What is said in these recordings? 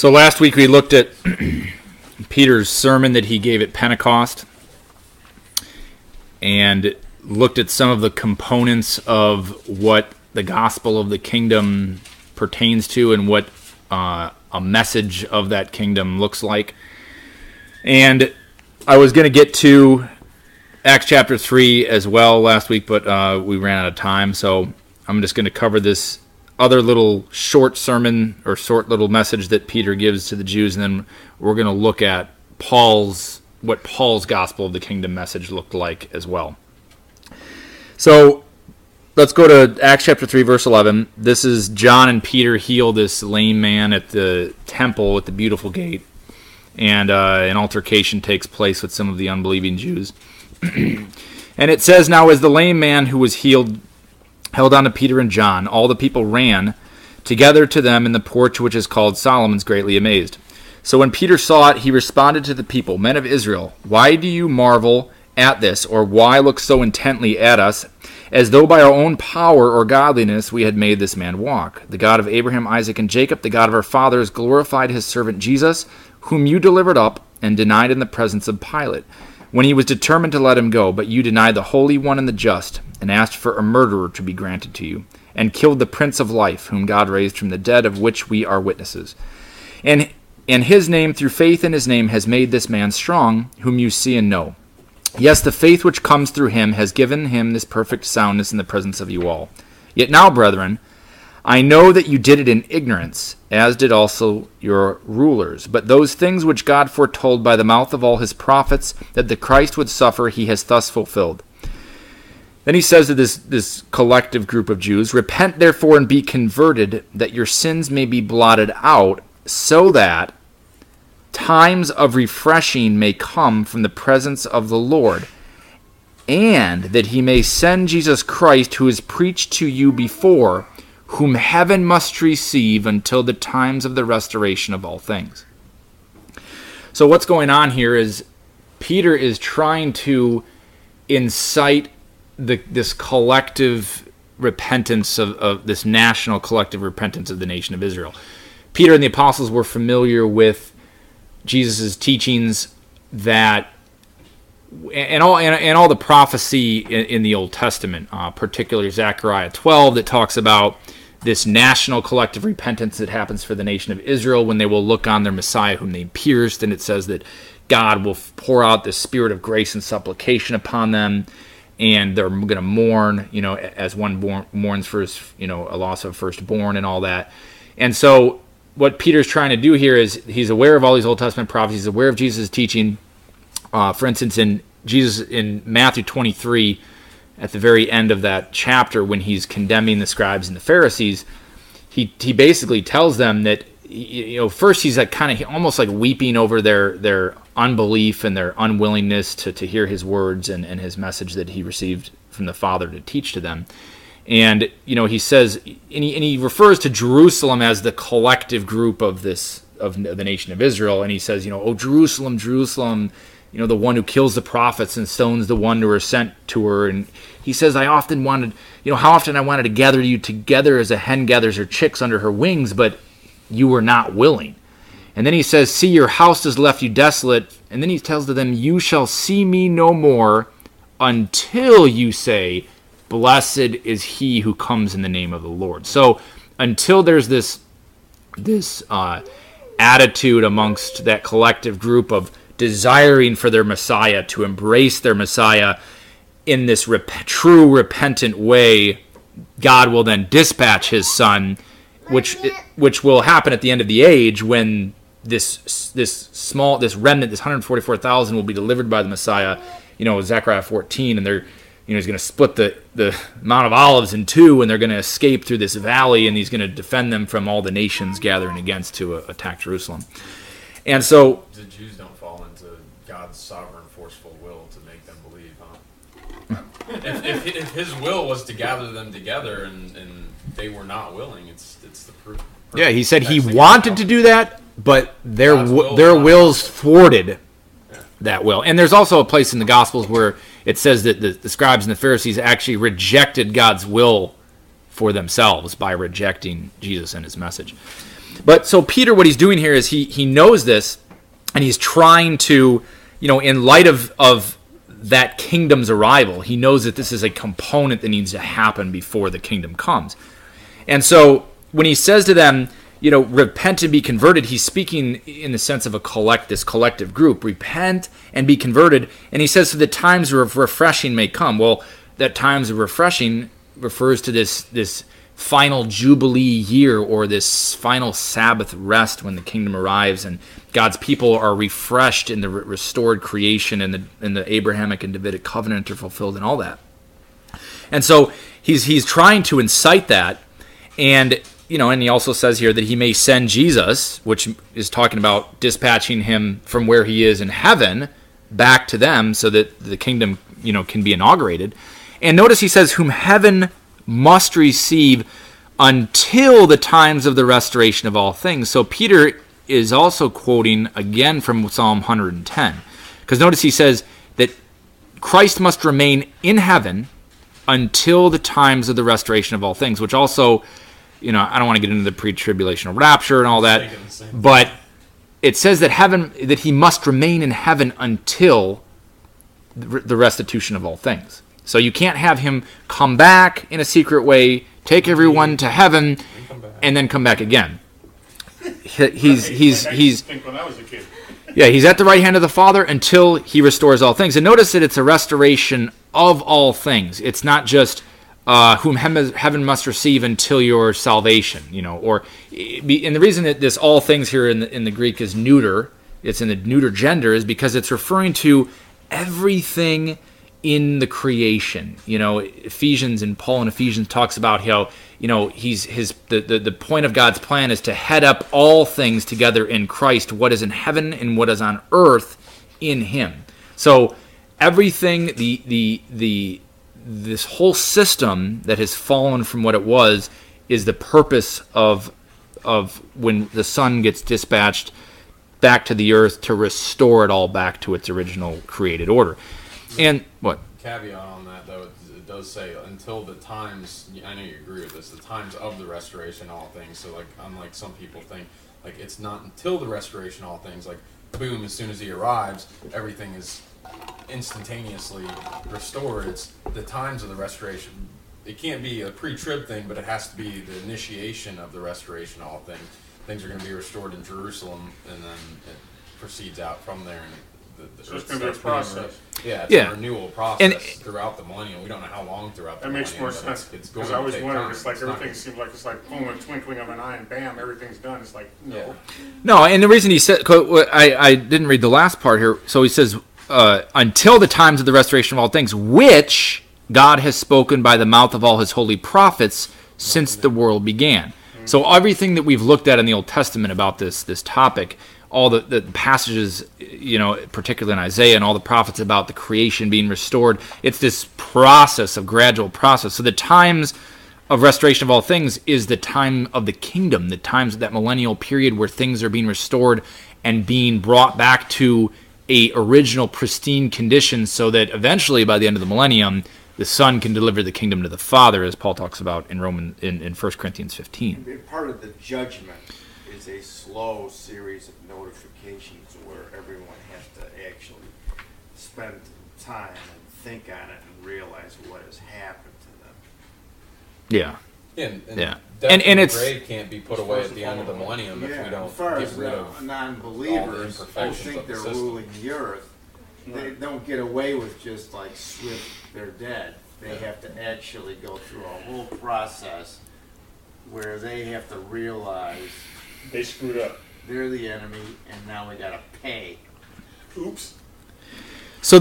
So last week we looked at Peter's sermon that he gave at Pentecost and looked at some of the components of what the gospel of the kingdom pertains to and what a message of that kingdom looks like. And I was going to get to Acts chapter 3 as well last week, but we ran out of time, so I'm just going to cover this other little short sermon or short little message that Peter gives to the Jews, and then we're going to look at what Paul's gospel of the kingdom message looked like as well. So let's go to Acts chapter 3, verse 11. This is John and Peter heal this lame man at the temple at the Beautiful Gate, and an altercation takes place with some of the unbelieving Jews. And it says, "Now as the lame man who was healed held on to Peter and John, all the people ran together to them in the porch which is called Solomon's, greatly amazed. So when Peter saw it, he responded to the people, 'Men of Israel, why do you marvel at this, or why look so intently at us, as though by our own power or godliness we had made this man walk? The God of Abraham, Isaac, and Jacob, the God of our fathers, glorified his servant Jesus, whom you delivered up and denied in the presence of Pilate, when he was determined to let him go. But you denied the Holy One and the Just, and asked for a murderer to be granted to you, and killed the Prince of Life, whom God raised from the dead, of which we are witnesses. And his name, through faith in his name, has made this man strong, whom you see and know. Yes, the faith which comes through him has given him this perfect soundness in the presence of you all. Yet now, brethren, I know that you did it in ignorance, as did also your rulers. But those things which God foretold by the mouth of all his prophets, that the Christ would suffer, he has thus fulfilled." Then he says to this collective group of Jews, "Repent therefore and be converted, that your sins may be blotted out, so that times of refreshing may come from the presence of the Lord, and that he may send Jesus Christ, who is preached to you before, whom heaven must receive until the times of the restoration of all things." So what's going on here is Peter is trying to incite this collective repentance of this national collective repentance of the nation of Israel. Peter and the apostles were familiar with Jesus' teachings that and all the prophecy in the Old Testament, particularly Zechariah 12, that talks about this national collective repentance that happens for the nation of Israel when they will look on their Messiah whom they pierced, and it says that God will pour out the spirit of grace and supplication upon them, and they're going to mourn, as one mourns for his, a loss of firstborn and all that. And so what Peter's trying to do here is he's aware of all these Old Testament prophecies, he's aware of Jesus' teaching. For instance, in Matthew 23, at the very end of that chapter, when he's condemning the scribes and the Pharisees, he basically tells them that, first he's like kind of almost like weeping over their unbelief and their unwillingness to hear his words and his message that he received from the Father to teach to them. And, he says, and he refers to Jerusalem as the collective group of the nation of Israel. And he says, "Oh, Jerusalem, Jerusalem, the one who kills the prophets and stones the one who are sent to her." And he says, how often I wanted to gather you together as a hen gathers her chicks under her wings, but you were not willing. And then he says, "See, your house has left you desolate." And then he tells to them, "You shall see me no more until you say, 'Blessed is he who comes in the name of the Lord.'" So until there's this attitude amongst that collective group of desiring for their Messiah, to embrace their Messiah in this true repentant way, God will then dispatch his Son, which will happen at the end of the age when this remnant, this 144,000, will be delivered by the Messiah. Zechariah 14, and they're he's going to split the Mount of Olives in two, and they're going to escape through this valley, and he's going to defend them from all the nations gathering against to attack Jerusalem. And so the Jews don't fall into God's sovereign, forceful will to make them believe, huh? if his will was to gather them together and they were not willing, it's the proof. Yeah, he said he wanted to do that, but their wills thwarted that will. And there's also a place in the Gospels where it says that the scribes and the Pharisees actually rejected God's will for themselves by rejecting Jesus and his message. But so Peter, what he's doing here is he knows this, and he's trying to, in light of that kingdom's arrival, he knows that this is a component that needs to happen before the kingdom comes. And so when he says to them, repent and be converted, he's speaking in the sense of this collective group. Repent and be converted. And he says, so the times of refreshing may come. Well, that times of refreshing refers to this final Jubilee year, or this final Sabbath rest when the kingdom arrives and God's people are refreshed in the restored creation and the Abrahamic and Davidic covenant are fulfilled and all that. And so he's trying to incite that. And and he also says here that he may send Jesus, which is talking about dispatching him from where he is in heaven back to them so that the kingdom, can be inaugurated. And notice he says, whom heaven must receive until the times of the restoration of all things. So Peter is also quoting again from Psalm 110. Because notice he says that Christ must remain in heaven until the times of the restoration of all things, which also, I don't want to get into the pre-tribulational rapture and all that, but it says that he must remain in heaven until the restitution of all things. So you can't have him come back in a secret way, take everyone to heaven, and then come back again. He's when I was a kid. Yeah, he's at the right hand of the Father until he restores all things. And notice that it's a restoration of all things. It's not just whom heaven must receive until your salvation, and the reason that this all things here in the Greek is neuter, it's in the neuter gender, is because it's referring to everything in the creation. Ephesians, and Paul in Ephesians talks about how, the point of God's plan is to head up all things together in Christ, what is in heaven and what is on earth in him. So everything, this whole system that has fallen from what it was is the purpose of when the Son gets dispatched back to the earth to restore it all back to its original created order. And what? Caveat on that, though, it does say until the times, I know you agree with this, the times of the restoration of all things. So, unlike some people think, it's not until the restoration of all things, boom, as soon as he arrives, everything is instantaneously restored. It's the times of the restoration. It can't be a pre-trib thing, but it has to be the initiation of the restoration of all things. Things are going to be restored in Jerusalem, and then it proceeds out from there. And so it's going to be a process. It's a renewal process throughout the millennium. We don't know how long throughout the millennium. That makes more sense. Because I always wondered, it's everything seems like it's boom, a twinkling of an eye, and bam, everything's done. It's no. Yeah. No, and the reason he said, I didn't read the last part here, so he says, until the times of the restoration of all things, which God has spoken by the mouth of all his holy prophets since the world began. Mm-hmm. So everything that we've looked at in the Old Testament about this topic, all the passages, particularly in Isaiah and all the prophets about the creation being restored, it's this process, of gradual process. So the times of restoration of all things is the time of the kingdom, the times of that millennial period where things are being restored and being brought back to a original pristine condition, so that eventually by the end of the millennium the Son can deliver the kingdom to the Father, as Paul talks about in 1 Corinthians 15. Part of the judgment is a slow series of notifications where everyone has to actually spend time and think on it and realize what has happened to them. Yeah. And it's the grave can't be put away at the end of the millennium if we don't as far get as rid of non-believers all who the think they're system. ruling the earth. They don't get away with just swift, they're dead. They have to actually go through a whole process where they have to realize they screwed up. They're the enemy, and now we gotta pay. Oops. So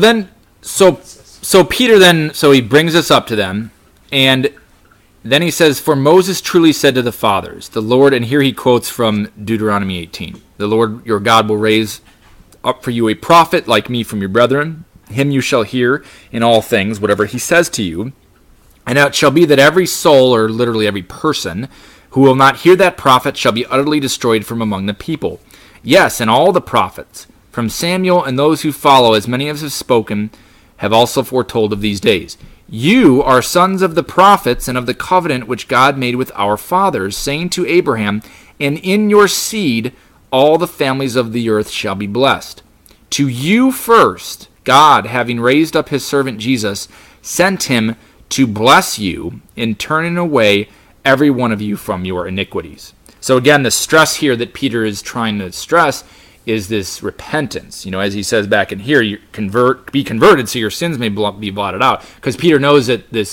Peter he brings us up to them, and then he says, "For Moses truly said to the fathers, the Lord," and here he quotes from Deuteronomy 18, "The Lord your God will raise up for you a prophet like me from your brethren. Him you shall hear in all things, whatever he says to you. And it shall be that every soul," or literally every person, "who will not hear that prophet shall be utterly destroyed from among the people. Yes, and all the prophets, from Samuel and those who follow, as many as have spoken, have also foretold of these days. You are sons of the prophets and of the covenant which God made with our fathers, saying to Abraham, and in your seed all the families of the earth shall be blessed. To you first, God, having raised up his servant Jesus, sent him to bless you in turning away every one of you from your iniquities. So again, the stress here that Peter is trying to stress is this repentance. As he says back in here, you be converted so your sins may be blotted out. Because Peter knows that this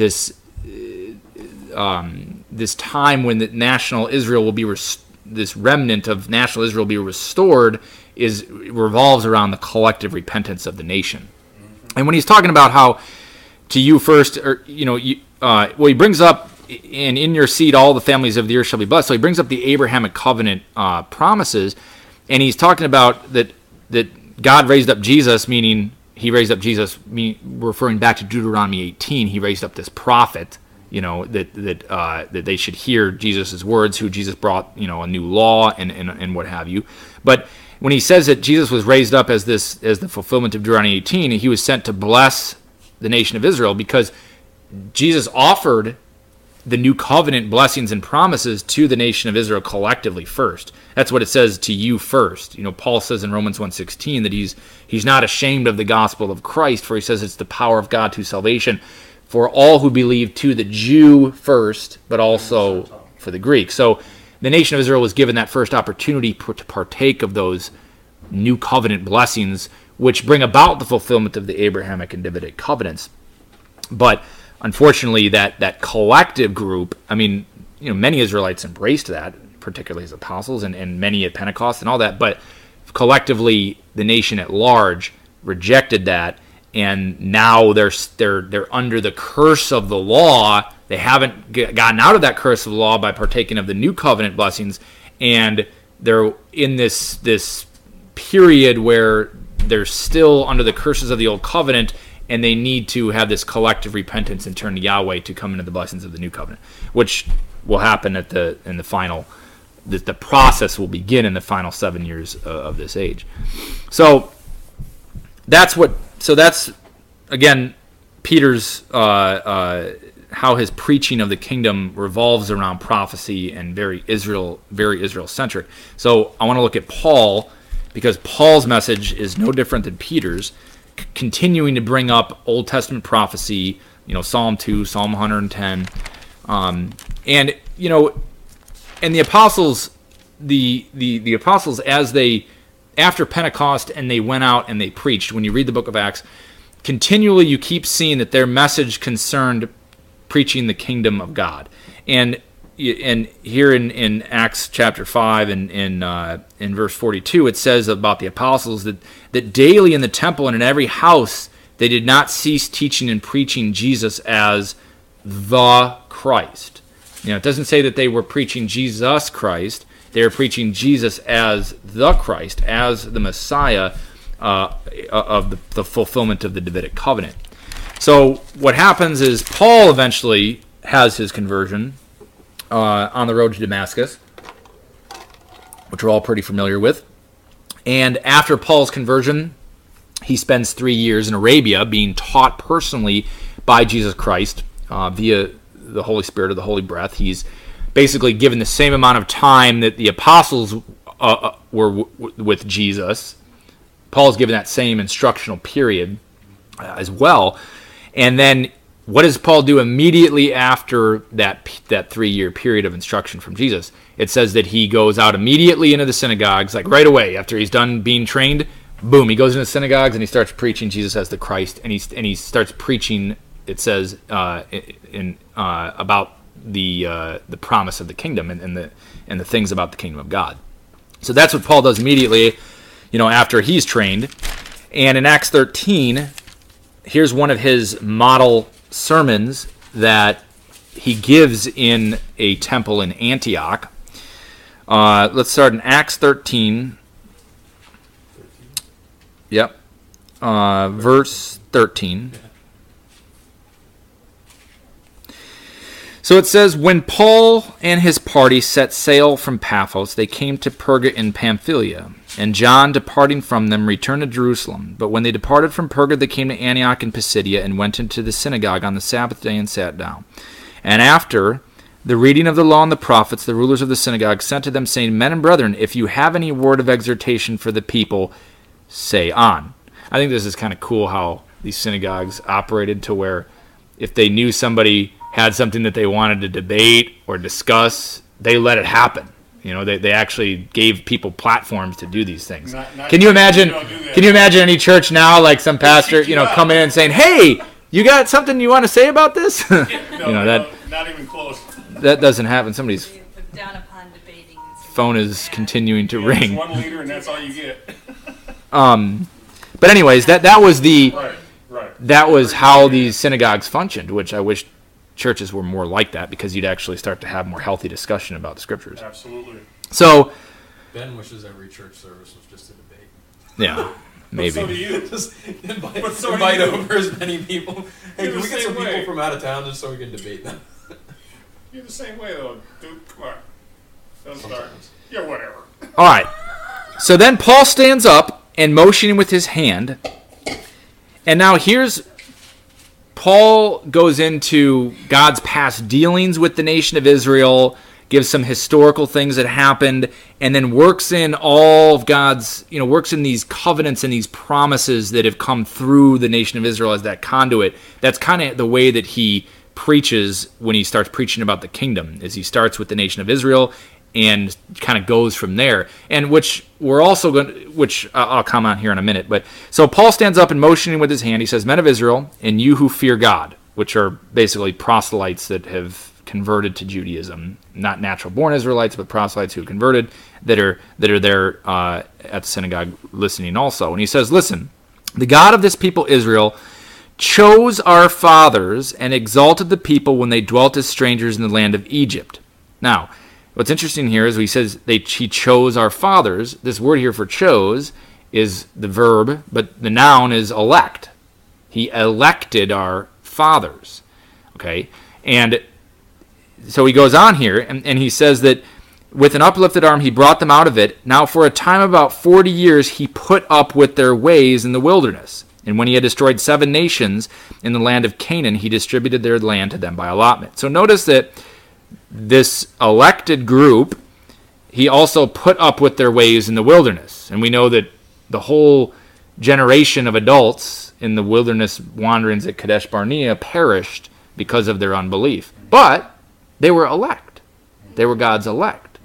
time when the national Israel will be this remnant of national Israel will be restored revolves around the collective repentance of the nation. And when he's talking about how to you first, or he brings up, and in your seed all the families of the earth shall be blessed. So he brings up the Abrahamic covenant promises, and he's talking about that God raised up Jesus, meaning he raised up Jesus, referring back to Deuteronomy 18. He raised up this prophet, that they should hear Jesus' words, who Jesus brought, a new law and what have you. But when he says that Jesus was raised up as the fulfillment of Deuteronomy 18, he was sent to bless the nation of Israel because Jesus offered the new covenant blessings and promises to the nation of Israel collectively first. That's what it says, to you first. Paul says in Romans 1:16 that he's not ashamed of the gospel of Christ, for he says it's the power of God to salvation for all who believe, to the Jew first, but also for the Greek. So the nation of Israel was given that first opportunity to partake of those new covenant blessings, which bring about the fulfillment of the Abrahamic and Davidic covenants. But unfortunately, that collective group, many Israelites embraced that, particularly as apostles, and many at Pentecost and all that, but collectively, the nation at large rejected that, and now they're under the curse of the law. They haven't gotten out of that curse of the law by partaking of the new covenant blessings, and they're in this period where they're still under the curses of the old covenant, and they need to have this collective repentance and turn to Yahweh to come into the blessings of the new covenant, which will happen in the final. The process will begin in the final 7 years of this age. So that's again Peter's how his preaching of the kingdom revolves around prophecy and very Israel centric. So I want to look at Paul, because Paul's message is no different than Peter's, continuing to bring up Old Testament prophecy, Psalm 2, Psalm 110, and the apostles, the apostles, as they, after Pentecost, and they went out and they preached. When you read the book of Acts, continually you keep seeing that their message concerned preaching the kingdom of God. And here in Acts chapter 5 and in verse 42, it says about the apostles that daily in the temple and in every house they did not cease teaching and preaching Jesus as the Christ. It doesn't say that they were preaching Jesus Christ. They were preaching Jesus as the Christ, as the Messiah of the fulfillment of the Davidic covenant. So what happens is Paul eventually has his conversion on the road to Damascus, which we're all pretty familiar with. And after Paul's conversion, he spends 3 years in Arabia being taught personally by Jesus Christ via the Holy Spirit or the Holy Breath. He's basically given the same amount of time that the apostles were with Jesus. Paul's given that same instructional period as well. And then what does Paul do immediately after that 3-year period of instruction from Jesus? It says that he goes out immediately into the synagogues, like right away after he's done being trained. Boom, he goes into the synagogues and he starts preaching Jesus as the Christ, and he starts preaching. It says about the promise of the kingdom and the things about the kingdom of God. So that's what Paul does immediately, after he's trained. And in Acts 13, here's one of his model sermons that he gives in a temple in Antioch. Let's start in Acts 13. Yep. Verse 13. So it says, when Paul and his party set sail from Paphos, they came to Perga in Pamphylia. And John, departing from them, returned to Jerusalem. But when they departed from Perga, they came to Antioch in Pisidia and went into the synagogue on the Sabbath day and sat down. And after the reading of the law and the prophets, the rulers of the synagogue sent to them, saying, Men and brethren, if you have any word of exhortation for the people, say on. I think this is kind of cool how these synagogues operated, to where if they knew somebody had something that they wanted to debate or discuss, they let it happen. You know, they actually gave people platforms to do these things. Can you imagine? Can you imagine any church now, like some pastor, coming in and saying, "Hey, you got something you want to say about this?" Not even close. That doesn't happen. Somebody's Down upon debating. phone is continuing to ring. One leader, and that's all you get. But anyways, that was the Right. that was how these synagogues functioned, which I wish churches were more like that, because you'd actually start to have more healthy discussion about the scriptures. Absolutely. So Ben wishes every church service was just a debate. yeah, maybe. So do you. Just invite, But so do invite you. over as many people. Hey, You're can the we get some same way. people from out of town just so we can debate them? You're the same way, though, dude. Come on. Don't start. Sometimes. Yeah, whatever. All right. So then Paul stands up and motioning with his hand. And now here's Paul goes into God's past dealings with the nation of Israel, gives some historical things that happened, and then works in all of God's, works in these covenants and these promises that have come through the nation of Israel as that conduit. That's kind of the way that he preaches when he starts preaching about the kingdom, is he starts with the nation of Israel and kind of goes from there, and which I'll comment here in a minute. But so Paul stands up and motioning with his hand, he says, Men of Israel, and you who fear God, which are basically proselytes that have converted to Judaism, not natural born Israelites, but proselytes who converted, that are there at the synagogue listening also. And he says, Listen, the God of this people Israel chose our fathers and exalted the people when they dwelt as strangers in the land of Egypt. Now, what's interesting here is he says he chose our fathers. This word here for chose is the verb, but the noun is elect. He elected our fathers. Okay? And so he goes on here, and he says that with an uplifted arm he brought them out of it. Now for a time of about 40 years he put up with their ways in the wilderness. And when he had destroyed 7 nations in the land of Canaan, he distributed their land to them by allotment. So notice that this elected group, he also put up with their ways in the wilderness. And we know that the whole generation of adults in the wilderness wanderings at Kadesh Barnea perished because of their unbelief. But they were elect. They were God's elect.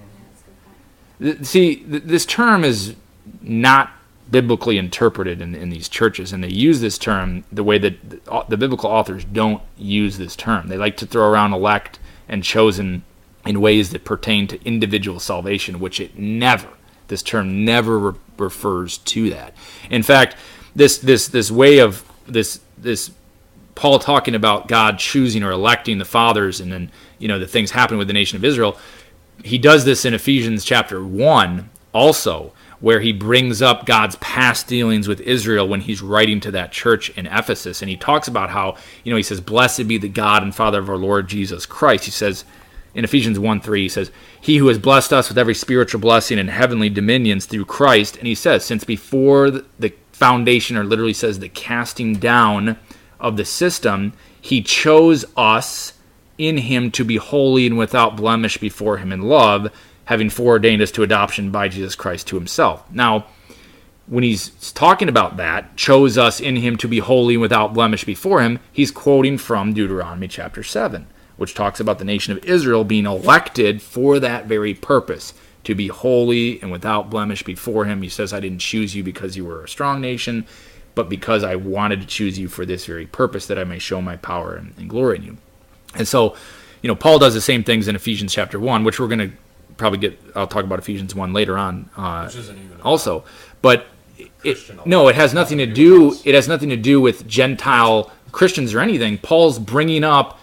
See, this term is not biblically interpreted in these churches, and they use this term the way that the biblical authors don't use this term. They like to throw around elect and chosen in ways that pertain to individual salvation, which this term never refers to that. In fact, this way of this Paul talking about God choosing or electing the fathers, and then the things happen with the nation of Israel, he does this in Ephesians chapter 1 also, where he brings up God's past dealings with Israel when he's writing to that church in Ephesus. And he talks about how, he says, Blessed be the God and Father of our Lord Jesus Christ. He says, in Ephesians 1:3, he says, He who has blessed us with every spiritual blessing and heavenly dominions through Christ. And he says, since before the foundation, or literally says the casting down of the system, he chose us in him to be holy and without blemish before him in love, having foreordained us to adoption by Jesus Christ to himself. Now, when he's talking about that, chose us in him to be holy and without blemish before him, he's quoting from Deuteronomy chapter 7, which talks about the nation of Israel being elected for that very purpose, to be holy and without blemish before him. He says, I didn't choose you because you were a strong nation, but because I wanted to choose you for this very purpose, that I may show my power and glory in you. And so, Paul does the same things in Ephesians chapter 1, which we're going to I'll talk about Ephesians 1 later on Which isn't even also. But it has nothing to do. It has nothing to do with Gentile Christians or anything. Paul's bringing up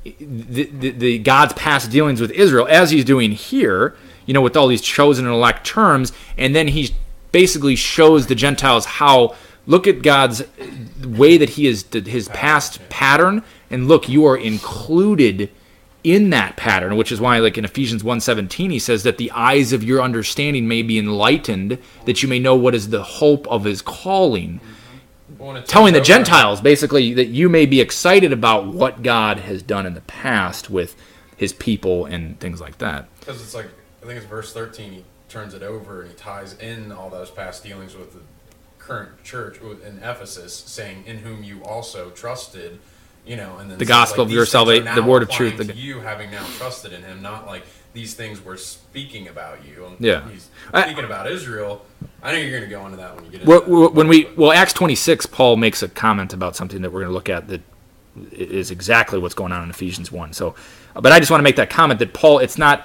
the God's past dealings with Israel, as he's doing here, with all these chosen and elect terms, and then he basically shows the Gentiles how, look at God's way that he is his past pattern, and look, you are included in that pattern, which is why, like in Ephesians 1:17, he says that the eyes of your understanding may be enlightened, that you may know what is the hope of his calling. Telling the Gentiles, basically, that you may be excited about what God has done in the past with his people and things like that. Because it's like, I think it's verse 13, he turns it over and he ties in all those past dealings with the current church in Ephesus, saying, in whom you also trusted, and then the gospel of your salvation, the word of truth. To you having now trusted in him, not like these things were speaking about you. Yeah. He's speaking about Israel. I know you're going to go into that when you get into that. Acts 26, Paul makes a comment about something that we're going to look at that is exactly what's going on in Ephesians 1. So, but I just want to make that comment that Paul, it's not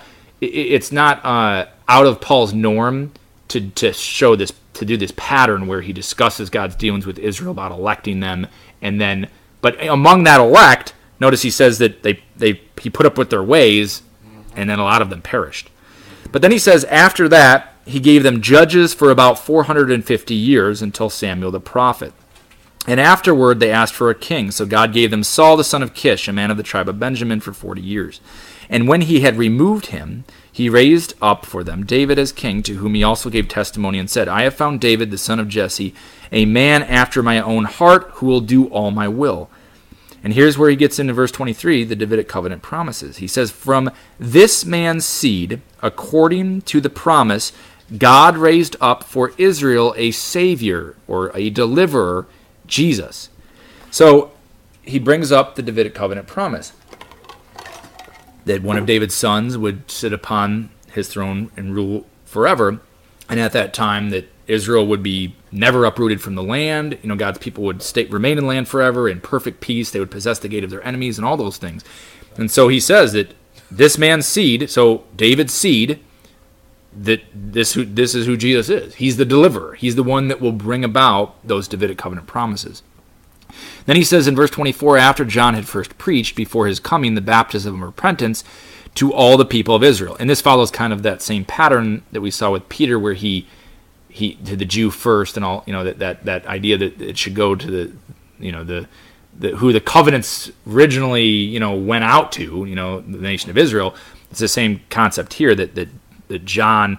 out of Paul's norm to show this, to do this pattern where he discusses God's dealings with Israel about electing them, and then, but among that elect, notice he says that he put up with their ways, and then a lot of them perished. But then he says after that, he gave them judges for about 450 years until Samuel the prophet. And afterward they asked for a king, so God gave them Saul the son of Kish, a man of the tribe of Benjamin, for 40 years. And when he had removed him, he raised up for them David as king, to whom he also gave testimony and said, I have found David the son of Jesse, a man after my own heart, who will do all my will. And here's where he gets into verse 23, the Davidic covenant promises. He says, from this man's seed, according to the promise, God raised up for Israel a Savior, or a deliverer, Jesus. So he brings up the Davidic covenant promise, that one of David's sons would sit upon his throne and rule forever. And at that time that Israel would be never uprooted from the land. God's people would remain in the land forever in perfect peace. They would possess the gate of their enemies and all those things. And so he says that this man's seed, so David's seed, that this is who Jesus is. He's the deliverer. He's the one that will bring about those Davidic covenant promises. Then he says in verse 24, after John had first preached before his coming the baptism of repentance to all the people of Israel. And this follows kind of that same pattern that we saw with Peter, where he to the Jew first, and all, that idea that it should go to the who the covenants originally went out to, the nation of Israel. It's the same concept here that John,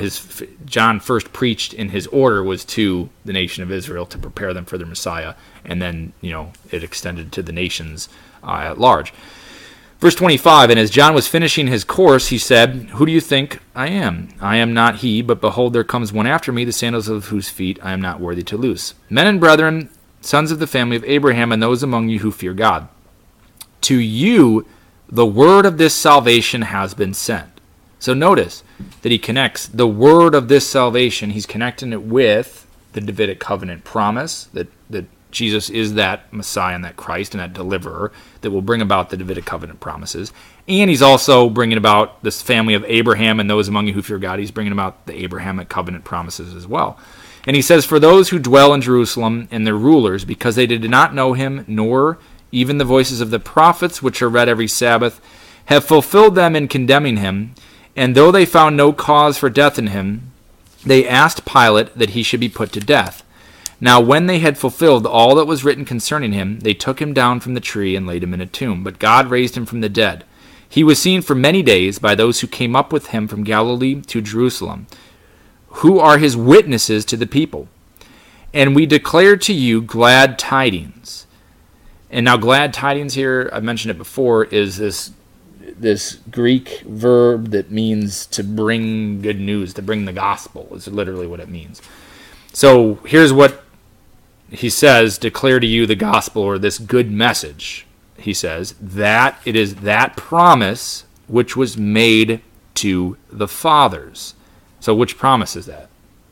John first preached in his order was to the nation of Israel to prepare them for their Messiah, and then it extended to the nations at large. Verse 25, and as John was finishing his course, he said, who do you think I am? I am not he, but behold, there comes one after me, the sandals of whose feet I am not worthy to loose. Men and brethren, sons of the family of Abraham, and those among you who fear God, to you the word of this salvation has been sent. So notice that he connects the word of this salvation, he's connecting it with the Davidic covenant promise that Jesus is that Messiah and that Christ and that deliverer that will bring about the Davidic covenant promises. And he's also bringing about this family of Abraham and those among you who fear God. He's bringing about the Abrahamic covenant promises as well. And he says, for those who dwell in Jerusalem and their rulers, because they did not know him, nor even the voices of the prophets, which are read every Sabbath, have fulfilled them in condemning him. And though they found no cause for death in him, they asked Pilate that he should be put to death. Now when they had fulfilled all that was written concerning him, they took him down from the tree and laid him in a tomb. But God raised him from the dead. He was seen for many days by those who came up with him from Galilee to Jerusalem, who are his witnesses to the people. And we declare to you glad tidings. And now glad tidings here, I've mentioned it before, is this Greek verb that means to bring good news, to bring the gospel, is literally what it means. So here's what he says, declare to you the gospel, or this good message. He says that it is that promise which was made to the fathers. So which promise is that?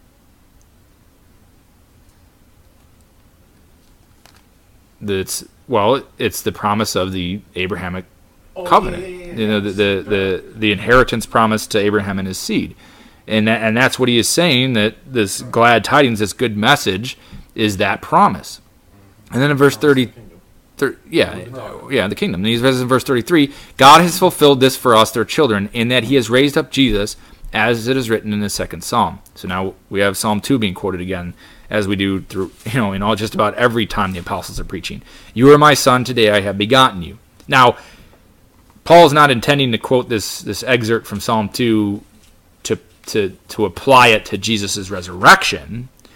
It's the promise of the Abrahamic covenant. The inheritance promise to Abraham and his seed. And that's what he is saying, that this glad tidings, this good message, is that promise. And then in verse 30, the kingdom. And he says in verse 33, God has fulfilled this for us, their children, in that he has raised up Jesus, as it is written in the second psalm. So now we have Psalm 2 being quoted again, as we do through, in all just about every time the apostles are preaching. You are my son, today I have begotten you. Now, Paul's not intending to quote this excerpt from Psalm 2 to apply it to Jesus' resurrection.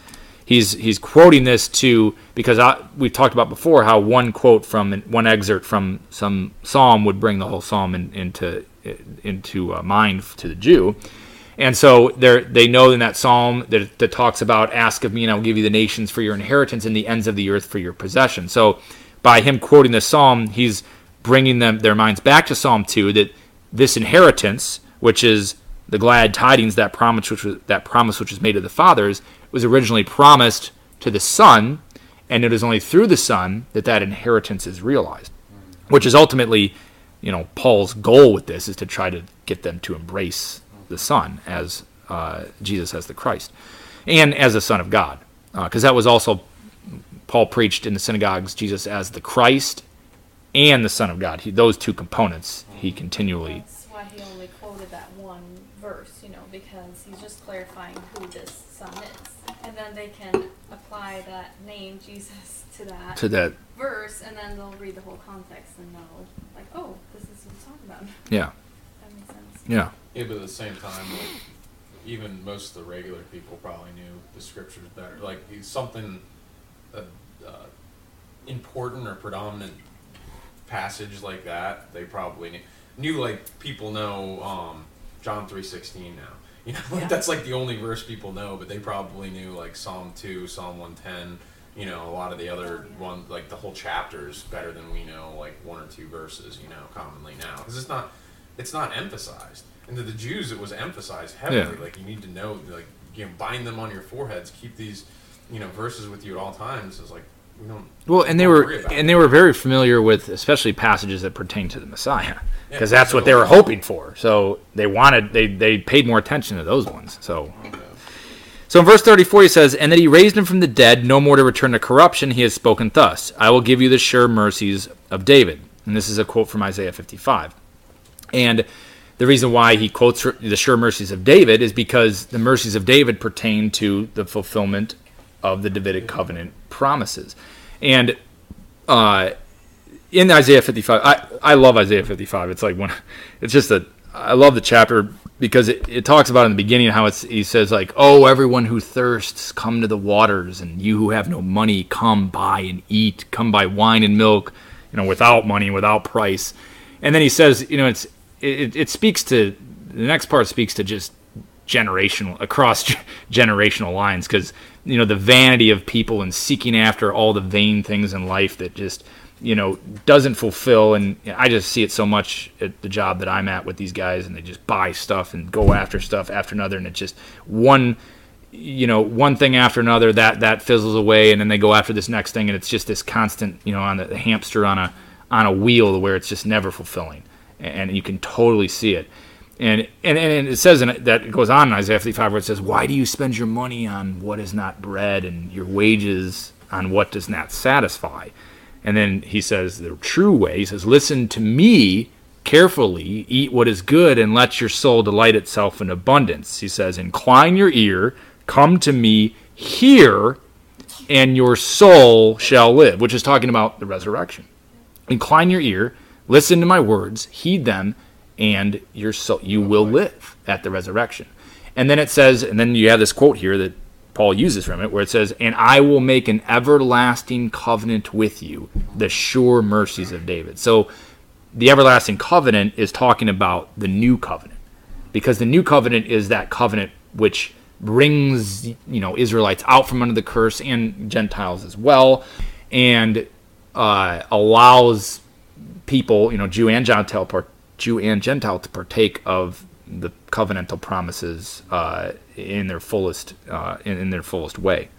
he's quoting this because we've talked about before how one quote from one excerpt from some psalm would bring the whole psalm into mind to the Jew. And so they know in that psalm that talks about, ask of me and I will give you the nations for your inheritance and the ends of the earth for your possession. So by him quoting this psalm, he's bringing their minds back to Psalm 2, that this inheritance, which is the glad tidings, that promise which was made to the fathers, was originally promised to the Son, and it is only through the Son that inheritance is realized, which is ultimately, Paul's goal with this is to try to get them to embrace the Son as Jesus as the Christ and as the Son of God, because that was also Paul preached in the synagogues Jesus as the Christ and the Son of God. Those two components he continually. That's why he only quoted that one verse, because he's just clarifying who this Son is, and then they can apply that name Jesus to that verse, and then they'll read the whole context and know, like, oh, this is what he's talking about. Yeah. That makes sense. Yeah. Yeah, but at the same time, like, even most of the regular people probably knew the scriptures better. Like, something important or predominant passage like that, they probably knew like people know John 3:16 now. That's like the only verse people know, but they probably knew like Psalm 2, Psalm 110, a lot of the other one, like the whole chapters better than we know like one or two verses, commonly now. Because it's not emphasized. And to the Jews, it was emphasized heavily. Yeah. Like, you need to know, like, bind them on your foreheads, keep these, verses with you at all times. It's like, we don't. Well, and they were very familiar with, especially passages that pertain to the Messiah, because that's what they were hoping for. So they paid more attention to those ones. So in verse 34 he says, "And that he raised him from the dead, no more to return to corruption. He has spoken thus: I will give you the sure mercies of David." And this is a quote from Isaiah 55. And the reason why he quotes the sure mercies of David is because the mercies of David pertain to the fulfillment of the Davidic covenant promises. And in Isaiah 55, I love Isaiah 55. It's like I love the chapter because it talks about in the beginning how he says like, "Oh, everyone who thirsts, come to the waters, and you who have no money, come buy and eat. Come buy wine and milk, without money, without price." And then he says, it speaks to, the next part speaks to just across generational lines, because the vanity of people and seeking after all the vain things in life that just doesn't fulfill. And I just see it so much at the job that I'm at with these guys, and they just buy stuff and go after stuff after another, and it's just one thing after another that fizzles away, and then they go after this next thing, and it's just this constant on the hamster on a wheel where it's just never fulfilling, and you can totally see it. And it says that it goes on in Isaiah 55 where it says, "Why do you spend your money on what is not bread, and your wages on what does not satisfy?" And then he says the true way, he says, "Listen to me carefully, eat what is good, and let your soul delight itself in abundance." He says, "Incline your ear, come to me, hear, and your soul shall live," which is talking about the resurrection. Incline your ear, listen to my words, heed them, and your soul, you will live at the resurrection. And then it says, and then you have this quote here that Paul uses from it, where it says, "And I will make an everlasting covenant with you, the sure mercies of David." So the everlasting covenant is talking about the new covenant, because the new covenant is that covenant which brings Israelites out from under the curse, and Gentiles as well, and allows people, Jew and Gentile, to partake of the covenantal promises in their fullest way.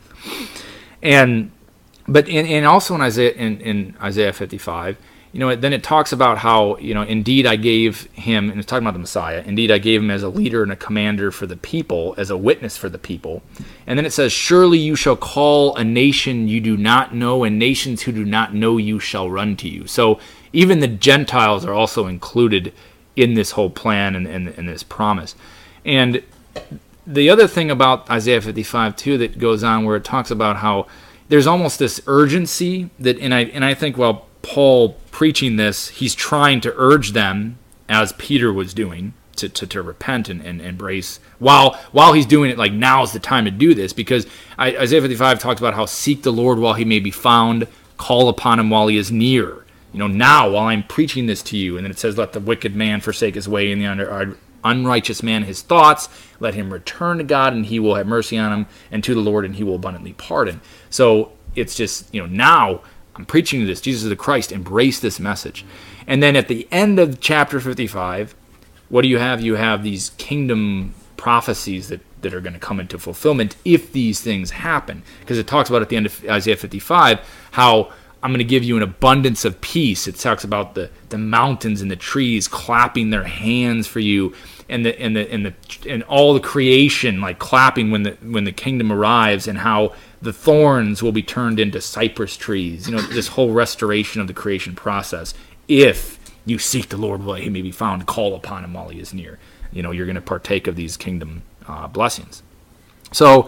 But also in Isaiah 55, then it talks about how indeed I gave him, and it's talking about the Messiah. Indeed I gave him as a leader and a commander for the people, as a witness for the people. And then it says, "Surely you shall call a nation you do not know, and nations who do not know you shall run to you." So even the Gentiles are also included in this whole plan and this promise. And the other thing about Isaiah 55 too that goes on, where it talks about how there's almost this urgency that, and I think while Paul preaching this, he's trying to urge them, as Peter was doing, to repent and embrace while he's doing it. Like, now is the time to do this, because Isaiah 55 talks about how seek the Lord while he may be found, call upon him while he is near. Now while I'm preaching this to you. And then it says, let the wicked man forsake his way, and the unrighteous man his thoughts. Let him return to God, and he will have mercy on him, and to the Lord, and he will abundantly pardon. So it's just, now I'm preaching this. Jesus is the Christ. Embrace this message. And then at the end of chapter 55, what do you have? You have these kingdom prophecies that are going to come into fulfillment if these things happen. Because it talks about at the end of Isaiah 55 how I'm going to give you an abundance of peace. It talks about the mountains and the trees clapping their hands for you, and all the creation like clapping when the kingdom arrives, and how the thorns will be turned into cypress trees. This whole restoration of the creation process. If you seek the Lord while he may be found, call upon him while he is near. You're going to partake of these kingdom blessings. So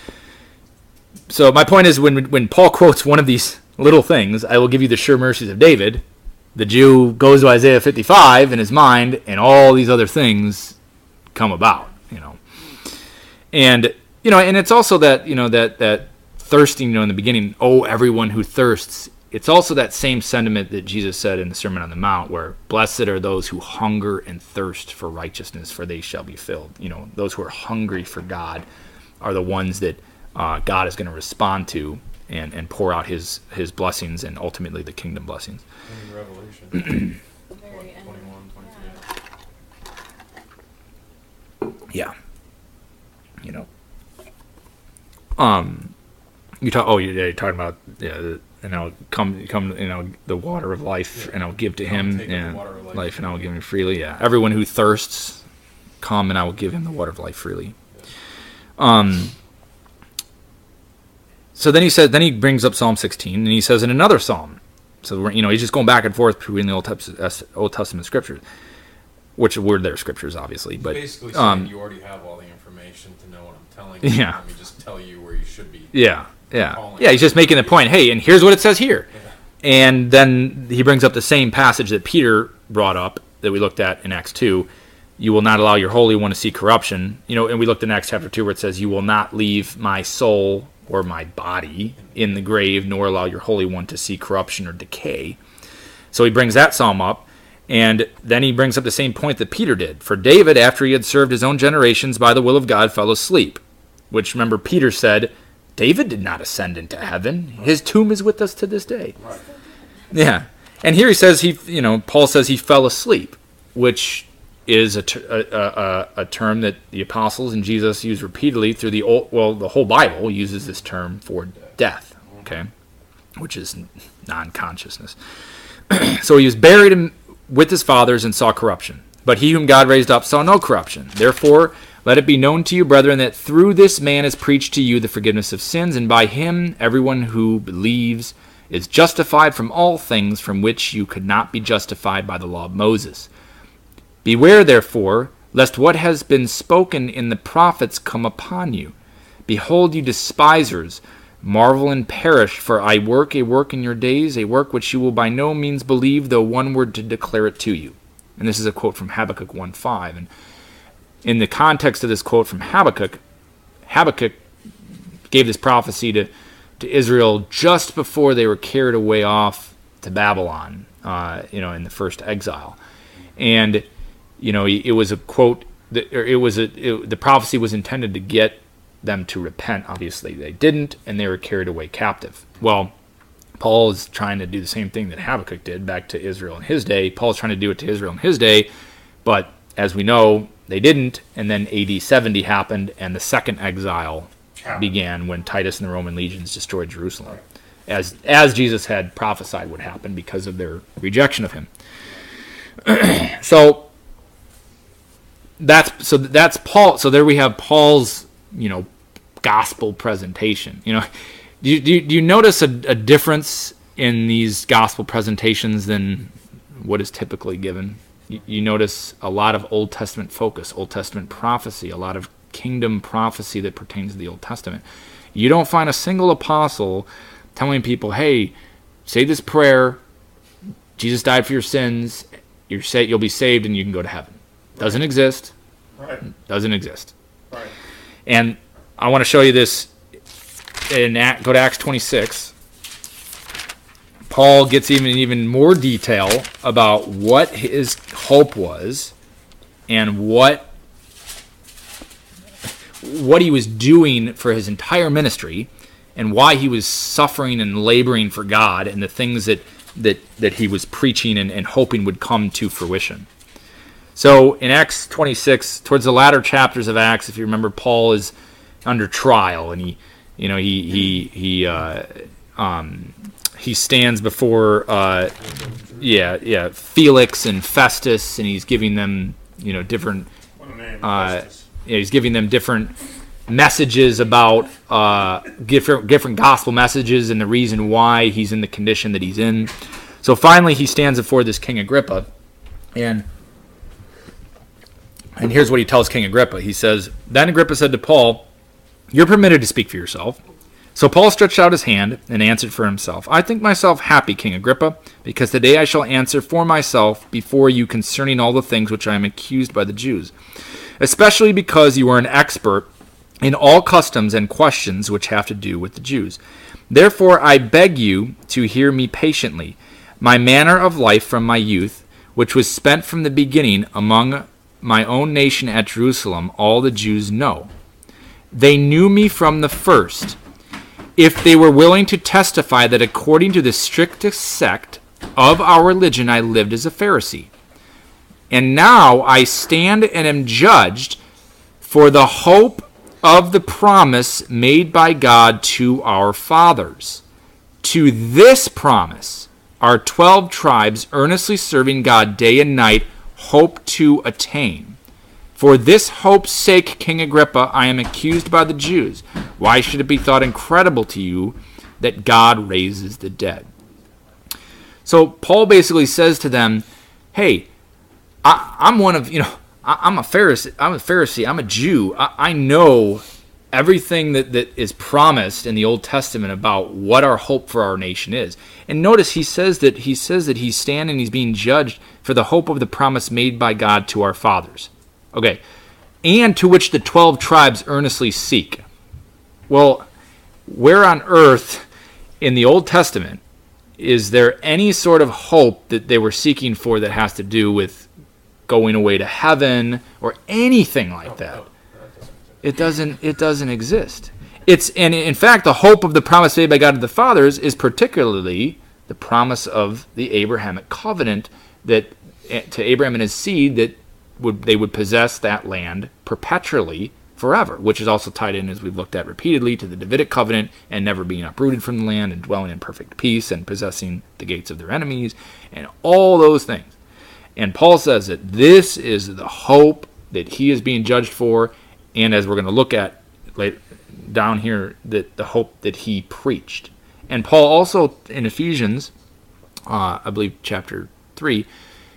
my point is, when Paul quotes one of these little things, I will give you the sure mercies of David, the Jew goes to Isaiah 55 in his mind, and all these other things come about. And it's also that that thirsting. In the beginning, oh, everyone who thirsts. It's also that same sentiment that Jesus said in the Sermon on the Mount, where blessed are those who hunger and thirst for righteousness, for they shall be filled. Those who are hungry for God are the ones that God is going to respond to and pour out his blessings, and ultimately the kingdom blessings. In Revelation, Very end. 21, 22. Yeah. You're talking about and I'll come the water of life, and I'll give to him life, and I will give him freely. Yeah, everyone who thirsts, come, and I will give him the water of life freely. So then he brings up Psalm 16, and he says in another psalm. So he's just going back and forth between the Old Testament scriptures, which were their scriptures, obviously. But basically saying you already have all the information to know what I'm telling you. Yeah. Let me just tell you where you should be. Yeah. He's just making the point. Hey, and here's what it says here. Yeah. And then he brings up the same passage that Peter brought up that we looked at in Acts 2. You will not allow your Holy One to see corruption. And we looked in Acts chapter 2 where it says, you will not leave my soul or my body in the grave, nor allow your Holy One to see corruption or decay. So he brings that psalm up, and then he brings up the same point that Peter did. For David, after he had served his own generations by the will of God, fell asleep. Which, remember, Peter said, David did not ascend into heaven. His tomb is with us to this day. Right. Yeah. And here he says, Paul says he fell asleep, which is a term that the apostles and Jesus used repeatedly through the whole Bible uses this term for death, okay, which is non-consciousness. So he was buried with his fathers and saw corruption. But he whom God raised up saw no corruption. Therefore, let it be known to you, brethren, that through this man is preached to you the forgiveness of sins, and by him everyone who believes is justified from all things from which you could not be justified by the law of Moses. Beware, therefore, lest what has been spoken in the prophets come upon you. Behold, you despisers, marvel and perish, for I work a work in your days, a work which you will by no means believe, though one were to declare it to you. And this is a quote from Habakkuk 1:5. And in the context of this quote from Habakkuk gave this prophecy to Israel just before they were carried away off to Babylon, in the first exile. And it was a quote. The prophecy was intended to get them to repent. Obviously, they didn't, and they were carried away captive. Well, Paul is trying to do the same thing that Habakkuk did back to Israel in his day. Paul's trying to do it to Israel in his day, but as we know, they didn't. And then AD 70 happened, and the second exile began when Titus and the Roman legions destroyed Jerusalem, as Jesus had prophesied would happen because of their rejection of him. So that's Paul. So there we have Paul's gospel presentation. Do you notice a difference in these gospel presentations than what is typically given? You notice a lot of Old Testament focus, Old Testament prophecy, a lot of kingdom prophecy that pertains to the Old Testament. You don't find a single apostle telling people, hey, say this prayer, Jesus died for your sins, you'll be saved and you can go to heaven. Doesn't exist. Right. Doesn't exist. Right. And I want to show you this. Go to Acts 26. Paul gets even more detail about what his hope was and what he was doing for his entire ministry and why he was suffering and laboring for God and the things that he was preaching and hoping would come to fruition. So in Acts 26, towards the latter chapters of Acts, if you remember, Paul is under trial, and he stands before Felix and Festus, and he's giving them different he's giving them different messages about different gospel messages and the reason why he's in the condition that he's in. So finally he stands before this King Agrippa, and here's what he tells King Agrippa. He says, "Then Agrippa said to Paul, 'You're permitted to speak for yourself.' So Paul stretched out his hand and answered for himself, 'I think myself happy, King Agrippa, because today I shall answer for myself before you concerning all the things which I am accused by the Jews, especially because you are an expert in all customs and questions which have to do with the Jews. Therefore I beg you to hear me patiently. My manner of life from my youth, which was spent from the beginning among my own nation at Jerusalem, all the Jews know. They knew me from the first, if they were willing to testify that according to the strictest sect of our religion I lived as a Pharisee. And now I stand and am judged for the hope of the promise made by God to our fathers. To this promise our 12 tribes, earnestly serving God day and night, hope to attain. For this hope's sake, King Agrippa, I am accused by the Jews. Why should it be thought incredible to you that God raises the dead?'" So Paul basically says to them, "Hey, I'm one of, I'm a Pharisee. I'm a Jew. I know everything that is promised in the Old Testament about what our hope for our nation is." And notice he says that he's standing, he's being judged for the hope of the promise made by God to our fathers. Okay, and to which the 12 tribes earnestly seek. Well, where on earth in the Old Testament is there any sort of hope that they were seeking for that has to do with going away to heaven or anything like that? It doesn't exist. And in fact, the hope of the promise made by God to the fathers is particularly the promise of the Abrahamic covenant that to Abraham and his seed that they would possess that land perpetually forever, which is also tied in, as we've looked at repeatedly, to the Davidic covenant and never being uprooted from the land and dwelling in perfect peace and possessing the gates of their enemies and all those things. And Paul says that this is the hope that he is being judged for, and as we're going to look at later down here, that the hope that he preached. And Paul also in Ephesians, I believe chapter 3,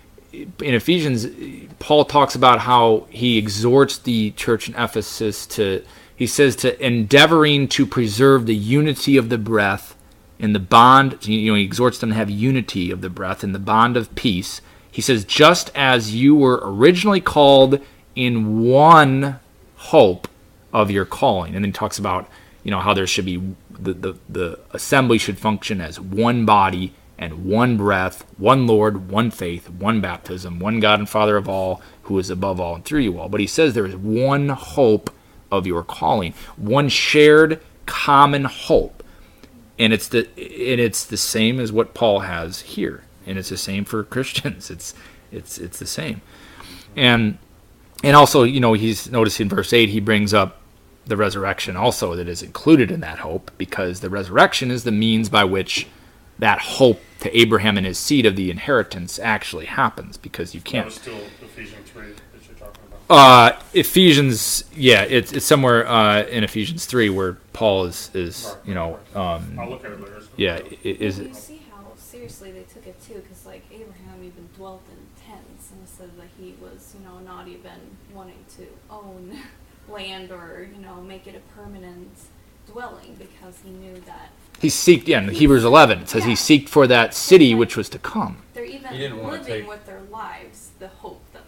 in Ephesians, Paul talks about how he exhorts the church in Ephesus to endeavoring to preserve the unity of the breath in the bond. He exhorts them to have unity of the breath in the bond of peace. He says, just as you were originally called in one hope of your calling. And then he talks about, how there should be the assembly should function as one body and one breath, one Lord, one faith, one baptism, one God and Father of all, who is above all and through you all. But he says there is one hope of your calling, one shared common hope. And it's the same as what Paul has here. And it's the same for Christians. It's the same. And also, he's noticing in verse 8, he brings up the resurrection also that is included in that hope, because the resurrection is the means by which that hope to Abraham and his seed of the inheritance actually happens, because you can't. That was still Ephesians 3 that you're talking about. Ephesians, it's somewhere in Ephesians 3 where Paul is I'll look at it later. Yeah, you see how seriously they took it too, because Abraham even dwelt in tents, and said that he was not even wanting to own land or make it a permanent dwelling, because he knew that. He seeked, in Hebrews 11, it says he seeked for that city which was to come. They're even living with their lives the hope that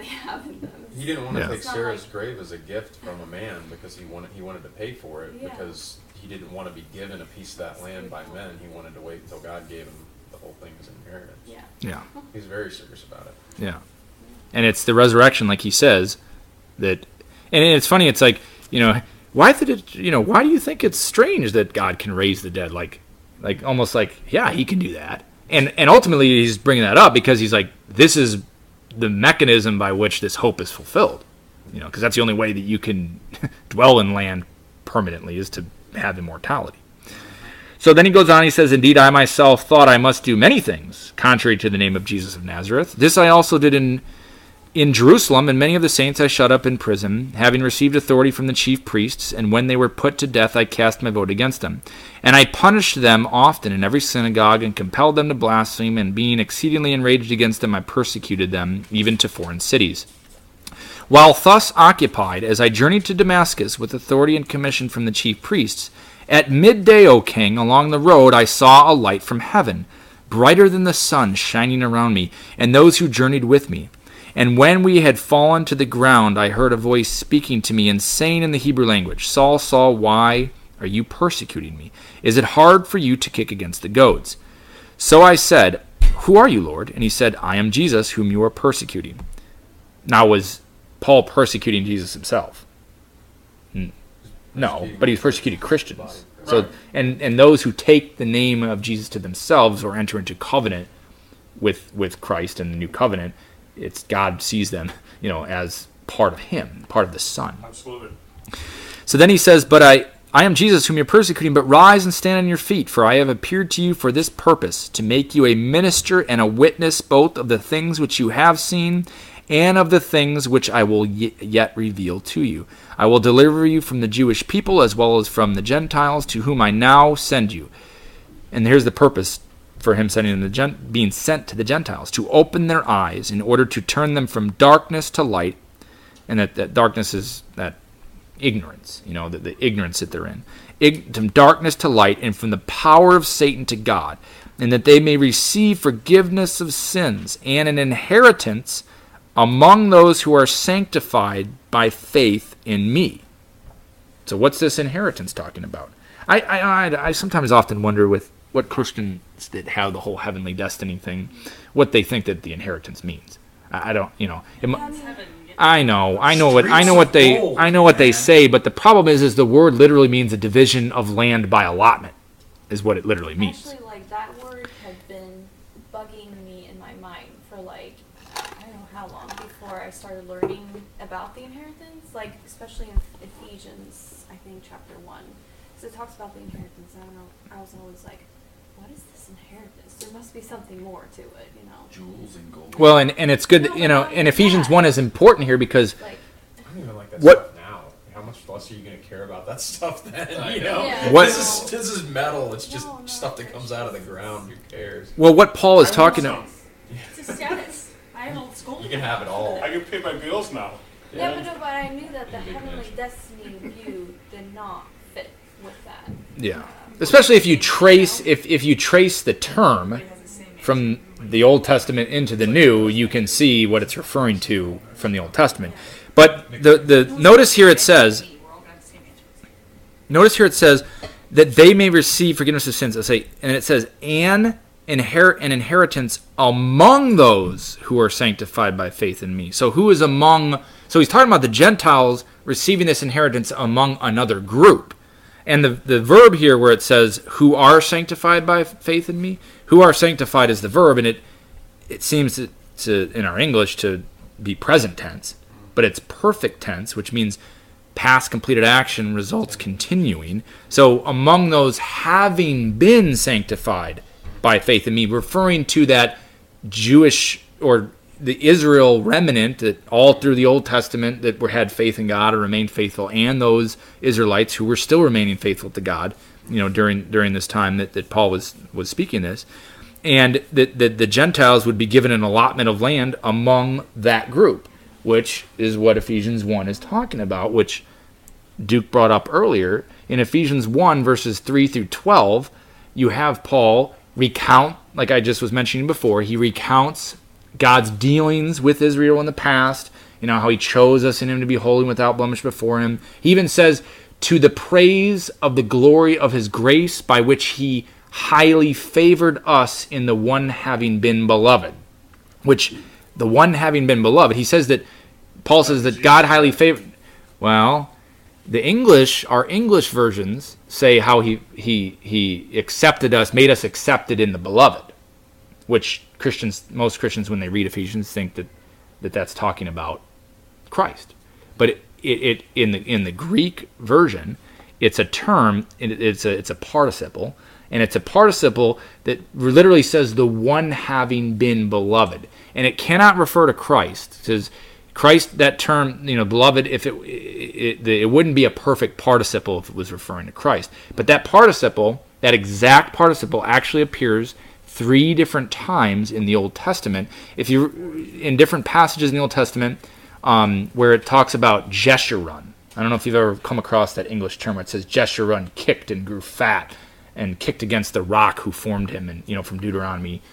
they have in them. He didn't want to take It's not Sarah's like- grave as a gift from a man because he wanted to pay for it Yeah. because he didn't want to be given a piece of that land by men. He wanted to wait until God gave him the whole thing as inheritance. Yeah. Yeah. He's very serious about it. Yeah. And it's the resurrection, like he says, that, and it's funny, it's like, why do you think it's strange that God can raise the dead? Like almost like, yeah, he can do that. And ultimately he's bringing that up because he's like, this is the mechanism by which this hope is fulfilled. Because that's the only way that you can dwell in land permanently is to have immortality. So then he goes on, he says, indeed, I myself thought I must do many things, contrary to the name of Jesus of Nazareth. This I also did in Jerusalem, and many of the saints I shut up in prison, having received authority from the chief priests, and when they were put to death, I cast my vote against them. And I punished them often in every synagogue, and compelled them to blaspheme, and being exceedingly enraged against them, I persecuted them, even to foreign cities. While thus occupied, as I journeyed to Damascus with authority and commission from the chief priests, at midday, O king, along the road I saw a light from heaven, brighter than the sun, shining around me, and those who journeyed with me. And when we had fallen to the ground, I heard a voice speaking to me and saying in the Hebrew language, Saul, Saul, why are you persecuting me? Is it hard for you to kick against the goads? So I said, Who are you, Lord? And he said, I am Jesus, whom you are persecuting. Now, was Paul persecuting Jesus himself? No, but he's persecuting Christians. So, and those who take the name of Jesus to themselves or enter into covenant with Christ and the new covenant, it's God sees them, as part of Him, part of the Son. Absolutely. So then he says, but I am Jesus whom you're persecuting, but rise and stand on your feet, for I have appeared to you for this purpose, to make you a minister and a witness both of the things which you have seen and of the things which I will yet reveal to you. I will deliver you from the Jewish people as well as from the Gentiles, to whom I now send you. And here's the purpose for him being sent to the Gentiles, to open their eyes in order to turn them from darkness to light, and that darkness is that ignorance, the ignorance that they're in, from darkness to light, and from the power of Satan to God, and that they may receive forgiveness of sins and an inheritance among those who are sanctified by faith in me. So what's this inheritance talking about? I sometimes often wonder with what Christians that have the whole heavenly destiny thing, what they think that the inheritance means. I don't, I know what they say, but the problem is the word literally means a division of land by allotment, is what it literally means. Actually, that word had been bugging me in my mind for I don't know how long before I started learning about the inheritance, especially in Ephesians, I think chapter 1, because it talks about the inheritance. I don't know. I was always like, what is this inheritance? There must be something more to it, Jewels and gold. Well, and it's good, and Ephesians 1 is important here because I don't even like that what? stuff now. How much less are you going to care about that stuff then? Yeah. What? This is metal. It's just stuff that comes out of the ground. Who cares? Well, what Paul is talking about. It's a status. I have old school. You can have it all. I can pay my bills now. Yeah, but I knew that the heavenly destiny view did not fit with that. Yeah, especially if you trace if you trace the term from the Old Testament into the New, you can see what it's referring to from the Old Testament. But the notice here it says that they may receive forgiveness of sins. And it says an inheritance among those who are sanctified by faith in me. So who is among? So he's talking about the Gentiles receiving this inheritance among another group. And the verb here where it says, who are sanctified by faith in me, who are sanctified is the verb, and it seems to in our English to be present tense, but it's perfect tense, which means past completed action results continuing. So among those having been sanctified by faith in me, referring to that Jewish or the Israel remnant that all through the Old Testament that had faith in God or remained faithful, and those Israelites who were still remaining faithful to God, during this time that Paul was speaking this, and that the Gentiles would be given an allotment of land among that group, which is what Ephesians 1 is talking about, which Duke brought up earlier. In Ephesians 1, verses 3 through 12, you have Paul recount, like I just was mentioning before, he recounts God's dealings with Israel in the past, how he chose us in him to be holy and without blemish before him. He even says, to the praise of the glory of his grace, by which he highly favored us in the one having been beloved. Which, the one having been beloved, he says that, Paul says that God highly favored. Well, our English versions say how he accepted us, made us accepted in the beloved, which most Christians, when they read Ephesians, think that's talking about Christ. But it in the Greek version, it's a term, it's a participle, and it's a participle that literally says the one having been beloved, and it cannot refer to Christ. It says Christ, that term, beloved, if it wouldn't be a perfect participle if it was referring to Christ. But that participle, that exact participle, actually appears 3 different times in the Old Testament. In different passages in the Old Testament, where it talks about Jeshurun. I don't know if you've ever come across that English term where it says Jeshurun kicked and grew fat and kicked against the rock who formed him, and from Deuteronomy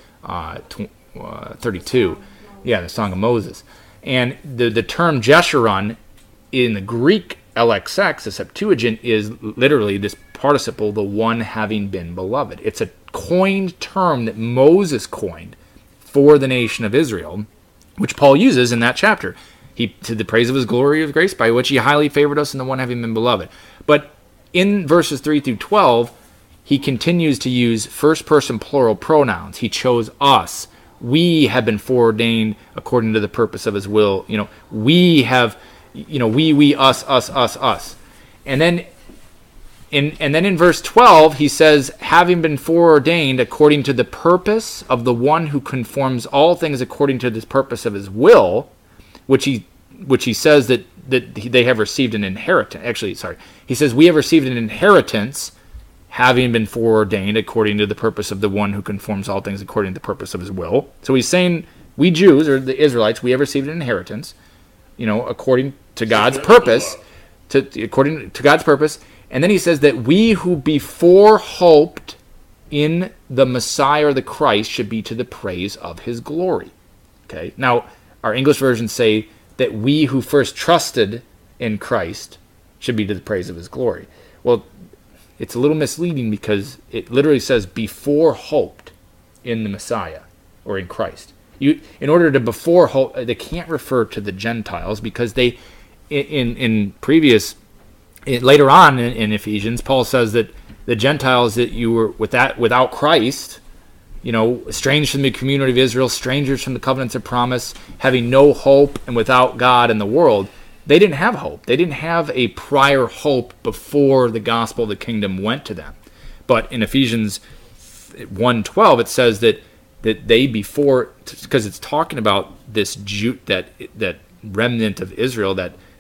32. Yeah, the Song of Moses. And the term Jeshurun in the Greek LXX, the Septuagint, is literally this participle, the one having been beloved. It's a coined term that Moses coined for the nation of Israel, which Paul uses in that chapter. To the praise of his glory of grace, by which he highly favored us in the one having been beloved. But in verses 3 through 12, he continues to use first person plural pronouns. He chose us. We have been foreordained according to the purpose of his will. We have, we, us. And then in verse 12, he says, having been foreordained according to the purpose of the one who conforms all things according to the purpose of his will, which he says that they have received an inheritance. Actually, he says we have received an inheritance, having been foreordained according to the purpose of the one who conforms all things according to the purpose of his will. So he's saying we Jews, or the Israelites, we have received an inheritance, according to God's purpose, according to God's purpose. And then he says that we who before hoped in the Messiah or the Christ should be to the praise of his glory. Okay. Now, our English versions say that we who first trusted in Christ should be to the praise of his glory. Well, it's a little misleading because it literally says before hoped in the Messiah or in Christ. In order to before hope, they can't refer to the Gentiles because they, later on in Ephesians, Paul says that the Gentiles that you were without Christ, estranged from the community of Israel, strangers from the covenants of promise, having no hope and without God in the world, they didn't have hope. They didn't have a prior hope before the gospel of the kingdom went to them. But in Ephesians 1:12, it says that they before, because it's talking about this that remnant of Israel,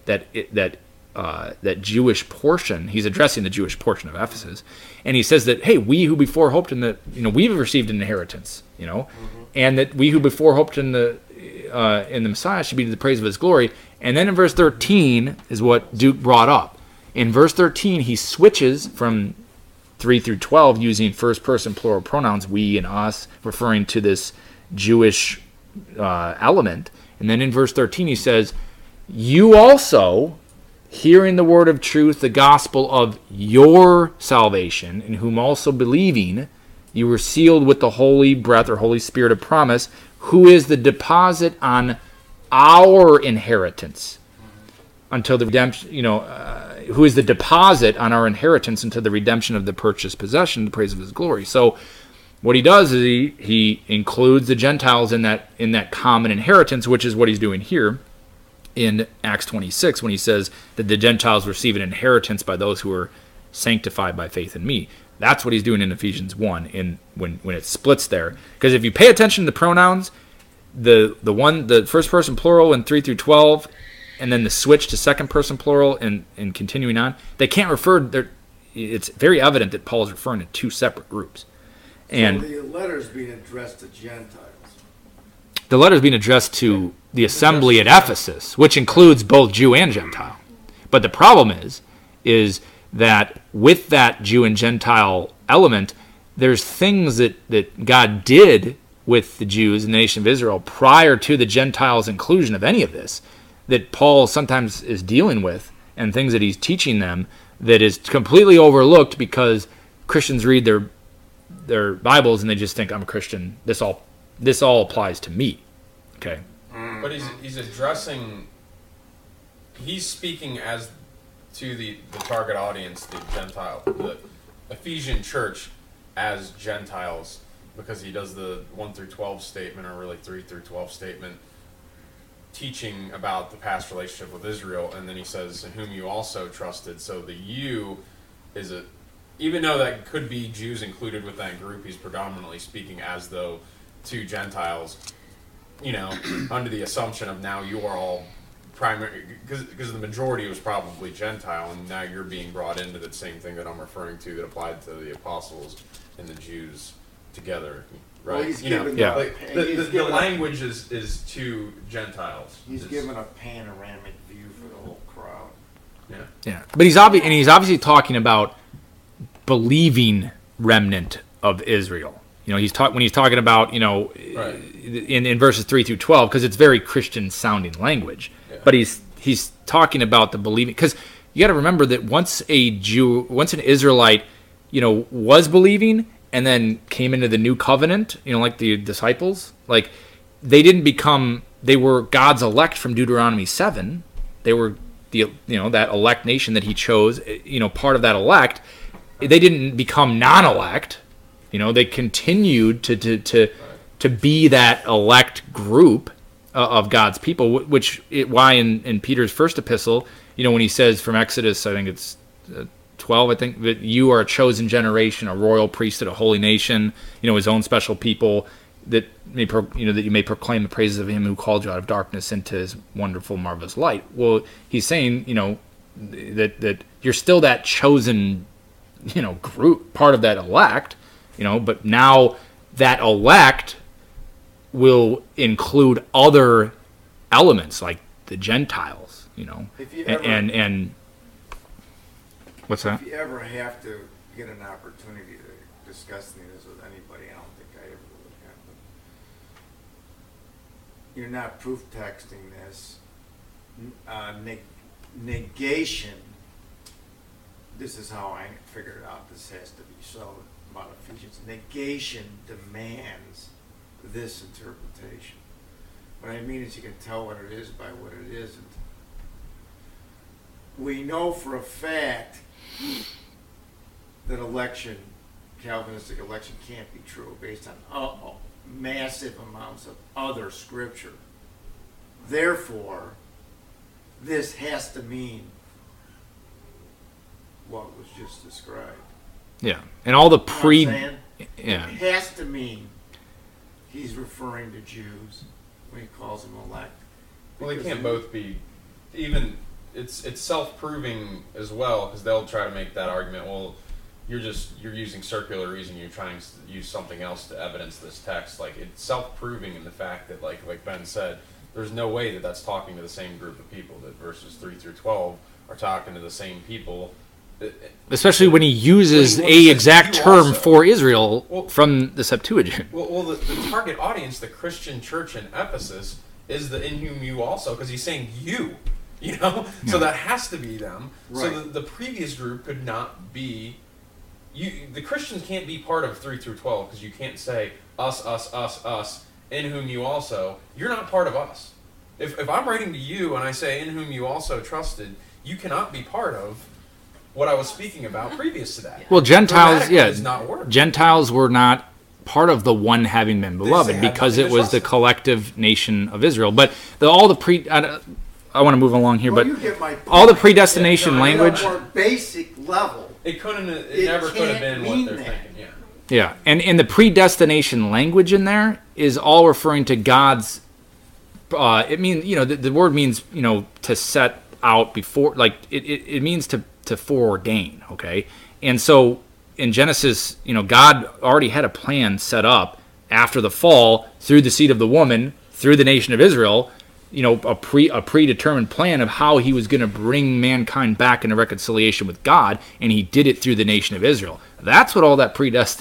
that Jewish portion. He's addressing the Jewish portion of Ephesus, and he says that, hey, we who before hoped in we've received an inheritance, and that we who before hoped in the Messiah should be to the praise of his glory. And then in verse 13 is what Duke brought up. In verse 13, he switches from 3 through 12 using first person plural pronouns, we and us, referring to this Jewish element. And then in verse 13, he says, you also, hearing the word of truth, the gospel of your salvation, in whom also believing, you were sealed with the Holy Breath or Holy Spirit of promise, who is the deposit on our inheritance until the redemption, who is the deposit on our inheritance until the redemption of the purchased possession, the praise of his glory. So what he does is he includes the Gentiles in that common inheritance, which is what he's doing here in Acts 26 when he says that the Gentiles receive an inheritance by those who are sanctified by faith in me. That's what he's doing in Ephesians 1 when it splits there. Because if you pay attention to the pronouns, the first person plural in 3 through 12, and then the switch to second person plural and continuing on, they can't refer. It's very evident that Paul is referring to 2 separate groups. And so the letter's being addressed to Gentiles. The letter's being addressed to the assembly at Ephesus, which includes both Jew and Gentile. But the problem is that with that Jew and Gentile element, there's things that God did with the Jews and the nation of Israel prior to the Gentiles' inclusion of any of this that Paul sometimes is dealing with and things that he's teaching them that is completely overlooked because Christians read their Bibles and they just think, I'm a Christian. This all applies to me. Okay. But he's speaking as to the target audience, the Gentile, the Ephesian church as Gentiles, because he does the 1 through 12 statement, or really 3 through 12 statement, teaching about the past relationship with Israel, and then he says, in whom you also trusted. So the you is even though that could be Jews included with that group, he's predominantly speaking as though to Gentiles, under the assumption of now you are all primary, because the majority was probably Gentile, and now you're being brought into the same thing that I'm referring to that applied to the apostles and the Jews together, right? Well, the language is to Gentiles. He's given a panoramic view for the whole crowd. Yeah. But he's obviously talking about believing remnant of Israel. When he's talking about, right. in verses 3 through 12, because it's very Christian sounding language. Yeah. But he's talking about the believing, because you got to remember that once an Israelite, was believing and then came into the new covenant, like the disciples, like they were God's elect from Deuteronomy 7. They were that elect nation that he chose, part of that elect. They didn't become non-elect. They continued to be that elect group of God's people, why in Peter's first epistle, when he says from Exodus, I think it's 12, I think, that you are a chosen generation, a royal priesthood, a holy nation, his own special people, that that you may proclaim the praises of him who called you out of darkness into his wonderful, marvelous light. Well, he's saying, that you're still that chosen, group, part of that elect, but now that elect will include other elements like the Gentiles, and what's that? If you ever have to get an opportunity to discuss this with anybody, I don't think I ever would have. You're not proof texting this. Negation. This is how I figured out this has to be so about Ephesians. Negation demands this interpretation. What I mean is you can tell what it is by what it isn't. We know for a fact that Calvinistic election can't be true based on massive amounts of other scripture. Therefore, this has to mean what was just described. Yeah, and all the It has to mean he's referring to Jews when he calls them elect. Well, they can't both be. Even it's self-proving as well, because they'll try to make that argument. Well, you're using circular reasoning. You're trying to use something else to evidence this text. Like, it's self-proving in the fact that, like Ben said, there's no way that that's talking to the same group of people. That verses 3 through 12 are talking to the same people. Especially when he uses a exact term for Israel from the Septuagint. Well, the target audience, the Christian church in Ephesus, is the in whom you also, because he's saying you, So that has to be them. Right. So the previous group could not be. The Christians can't be part of 3 through 12, because you can't say us, in whom you also. You're not part of us. If I'm writing to you and I say in whom you also trusted, you cannot be part of what I was speaking about previous to that. Well, Gentiles, Gentiles were not part of the one having been beloved because it was the collective nation of Israel. But I want to move along here, but all the predestination language, on a more basic level, it never could have been what they're thinking. Yeah, and the predestination language in there is all referring to God's. It means the word means to set out before, like it means to foreordain, okay? And so in Genesis, God already had a plan set up after the fall through the seed of the woman, through the nation of Israel, a predetermined plan of how he was going to bring mankind back into reconciliation with God, and he did it through the nation of Israel. That's what all that predestined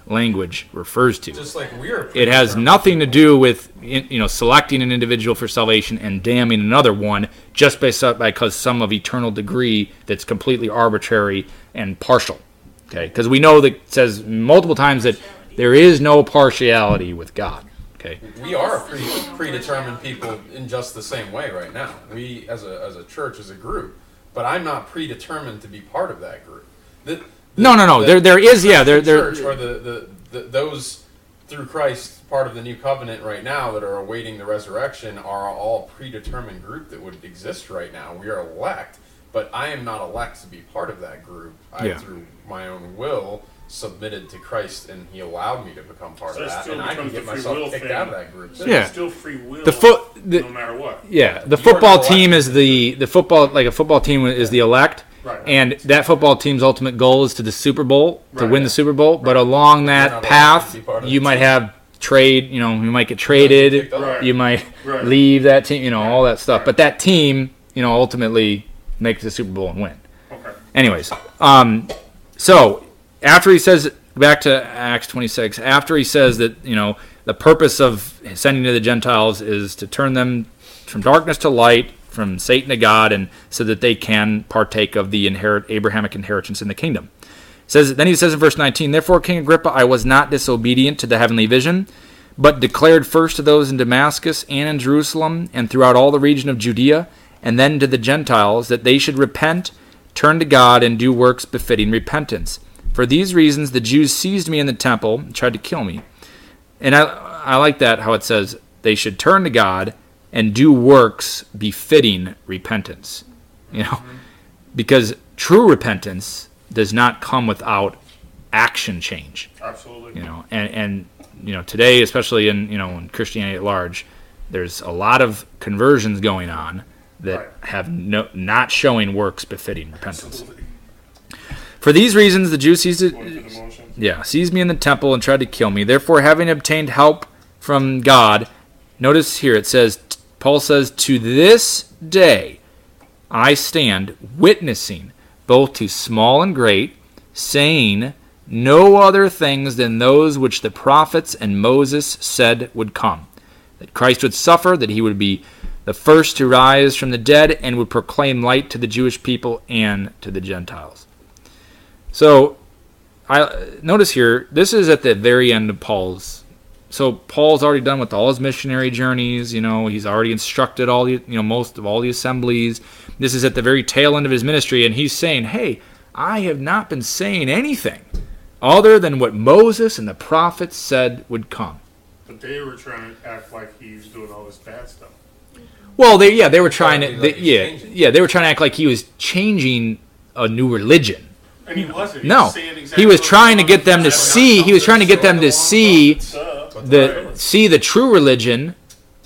language refers to. Just like we're It has nothing to do with selecting an individual for salvation and damning another one just because some of eternal degree that's completely arbitrary and partial. Okay, because we know that it says multiple times that there is no partiality with God. Okay, we are predetermined people in just the same way right now. We as a church, as a group, but I'm not predetermined to be part of that group. No. There is church or those through Christ, part of the new covenant right now that are awaiting the resurrection are all predetermined group that would exist right now. We are elect, but I am not elect to be part of that group. I, through my own will, submitted to Christ, and He allowed me to become part of that, and I can get myself kicked out of that group. So it's still free will, no matter what. Yeah, the football team is the football, like a football team is the elect. Right. And that football team's ultimate goal is to the Super Bowl, to win the Super Bowl. But along that path, you might have trade. You might get traded. You might leave that team. All that stuff. But that team, ultimately makes the Super Bowl and win. Okay. Anyways, so after he says, back to Acts 26, after he says that the purpose of sending to the Gentiles is to turn them from darkness to light, from Satan to God, and so that they can partake of the Abrahamic inheritance in the kingdom. Then he says in verse 19, "Therefore, King Agrippa, I was not disobedient to the heavenly vision, but declared first to those in Damascus and in Jerusalem and throughout all the region of Judea, and then to the Gentiles, that they should repent, turn to God, and do works befitting repentance. For these reasons the Jews seized me in the temple and tried to kill me." And I like that, how it says they should turn to God and do works befitting repentance. Because true repentance does not come without action change. Absolutely. And today, especially in Christianity at large, there's a lot of conversions going on that have not showing works befitting repentance. Absolutely. For these reasons, the Jews seized me in the temple and tried to kill me. Therefore, having obtained help from God, notice here it says, Paul says, "To this day I stand witnessing both to small and great, saying no other things than those which the prophets and Moses said would come, that Christ would suffer, that he would be the first to rise from the dead, and would proclaim light to the Jewish people and to the Gentiles." So, notice here, this is at the very end of Paul's. So Paul's already done with all his missionary journeys. He's already instructed all the, most of all the assemblies. This is at the very tail end of his ministry, and he's saying, "Hey, I have not been saying anything other than what Moses and the prophets said would come." But they were trying to act like he's doing all this bad stuff. Well, they were trying to, they were trying to act like he was changing a new religion. And he wasn't. No, he was trying to get them to see. He was trying to get them to see the true religion.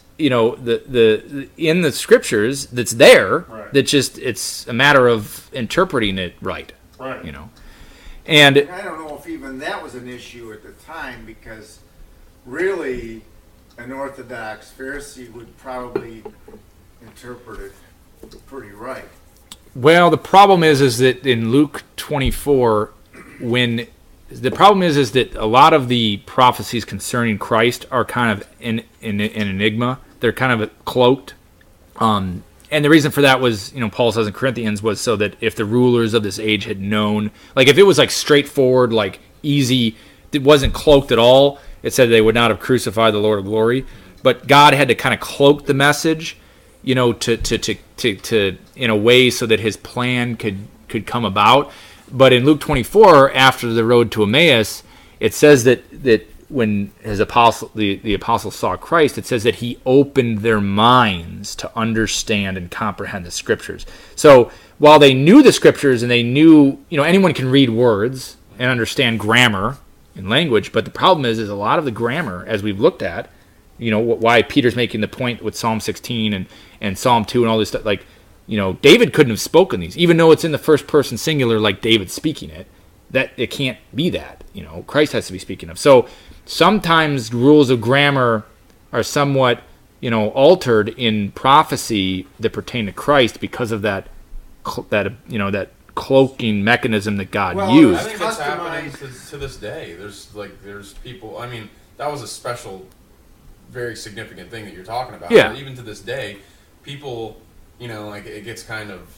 The in the scriptures that's there. Right. That just it's a matter of interpreting it right. Right. And I don't know if even that was an issue at the time, because really an Orthodox Pharisee would probably interpret it pretty right. Well, the problem is that in Luke 24, the problem is that a lot of the prophecies concerning Christ are kind of an enigma. They're kind of cloaked. And the reason for that was, Paul says in Corinthians, was so that if the rulers of this age had known, like if it was like straightforward, like easy, it wasn't cloaked at all, it said they would not have crucified the Lord of glory. But God had to kind of cloak the message, to in a way so that his plan could come about. But in Luke 24, after the road to Emmaus, it says that when his the apostles saw Christ, it says that he opened their minds to understand and comprehend the scriptures. So while they knew the scriptures and they knew, anyone can read words and understand grammar and language, but the problem is a lot of the grammar, as we've looked at, why Peter's making the point with Psalm 16 and Psalm 2 and all this stuff, like, David couldn't have spoken these, even though it's in the first person singular, like David speaking it, that it can't be that, Christ has to be speaking of. So sometimes rules of grammar are somewhat, altered in prophecy that pertain to Christ because of that cloaking mechanism that God Well, used. I think it's happening to this day. There's people. I mean, that was a special, very significant thing that you're talking about. Yeah. But even to this day, people, like it gets kind of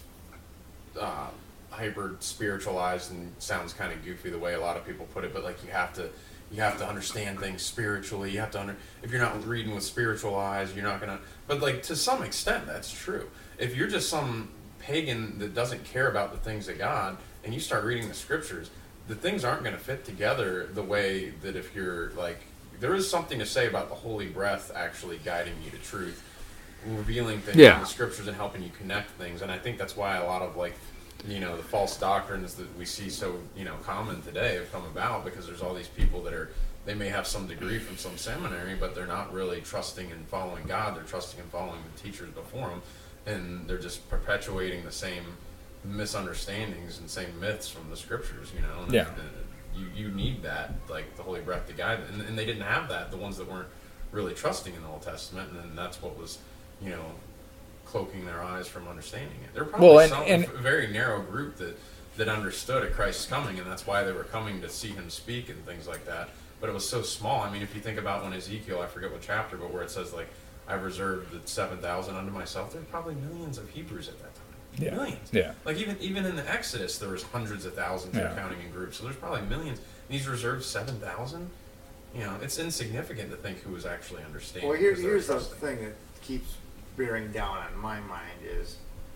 hyper spiritualized and sounds kind of goofy the way a lot of people put it. But like you have to understand things spiritually. You have to if you're not reading with spiritual eyes, you're not gonna. But like to some extent, that's true. If you're just some pagan that doesn't care about the things of God, and you start reading the scriptures, the things aren't going to fit together the way that if you're like, there is something to say about the Holy Breath actually guiding you to truth, revealing things in the scriptures and helping you connect things. And I think that's why a lot of like, the false doctrines that we see so, common today have come about, because there's all these people that they may have some degree from some seminary, but they're not really trusting and following God. They're trusting and following the teachers before them. And they're just perpetuating the same misunderstandings and same myths from the scriptures, And you need that, like the Holy Breath to guide them. And they didn't have that, the ones that weren't really trusting in the Old Testament. And then that's what was, cloaking their eyes from understanding it. There were probably a very narrow group that understood at Christ's coming, and that's why they were coming to see him speak and things like that. But it was so small. I mean, if you think about when Ezekiel, I forget what chapter, but where it says, like, I've reserved the 7,000 unto myself. There were probably millions of Hebrews at that time. Yeah. Millions. Yeah. Like even in the Exodus, there was hundreds of thousands counting in groups. So there's probably millions. And he's reserved 7,000. It's insignificant to think who was actually understanding. Well, here's the thing that keeps bearing down on my mind is,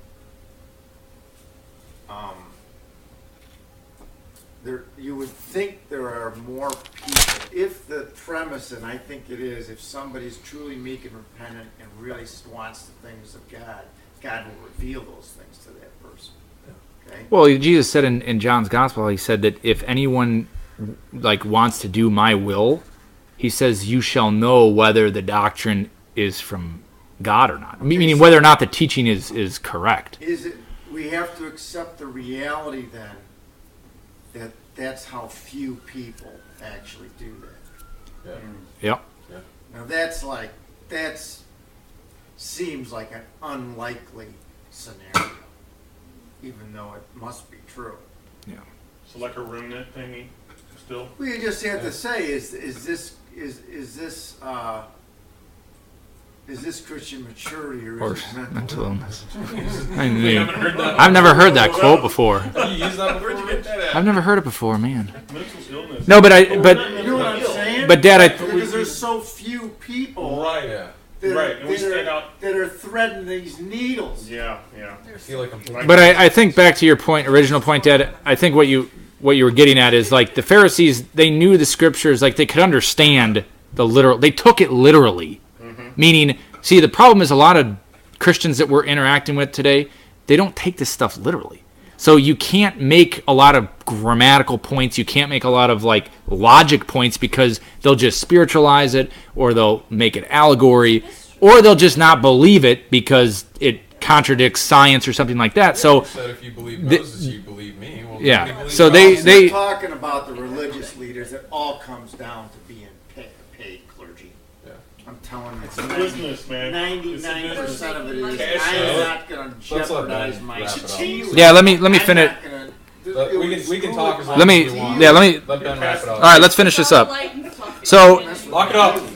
you would think there are more people, if the premise, and I think it is, if somebody's truly meek and repentant and really wants the things of God, God will reveal those things to that person. Okay? Well, Jesus said in John's Gospel, he said that if anyone wants to do my will, he says, you shall know whether the doctrine is from God or not. Meaning whether or not the teaching is correct. We have to accept the reality then that that's how few people actually do that. Yeah. Yep. Yeah. Now that seems like an unlikely scenario, even though it must be true. Yeah. So like a RoomNet thingy, still. Well, you just have to say, is this Christian maturity or is it mental illness? I've never heard that quote before. You use that before? Where'd you get that at? I've never heard it before, man. Mental illness. No, but You know what I'm saying? But Dad, because there's so few people Right. Yeah. And we stand out. that are threading these needles. Yeah. I feel like I'm. But I think back to your original point, Dad. I think what you were getting at is like the Pharisees. They knew the scriptures, like they could understand the literal. They took it literally. Meaning, see, the problem is a lot of Christians that we're interacting with today, they don't take this stuff literally. So you can't make a lot of grammatical points. You can't make a lot of logic points because they'll just spiritualize it, or they'll make it allegory, or they'll just not believe it because it contradicts science or something like that. So if you believe Moses, you believe me. Well, yeah. So they talking about the religious leaders. It all comes down to being paid clergy. I'm telling you, It's business, man. 99% of it is. Cash I flow. am not going to jeopardize my cheese. Yeah, let me finish. We can talk as long Let me as we want. yeah, let me Let Ben wrap it up. All right, let's finish this up. So Lock it up.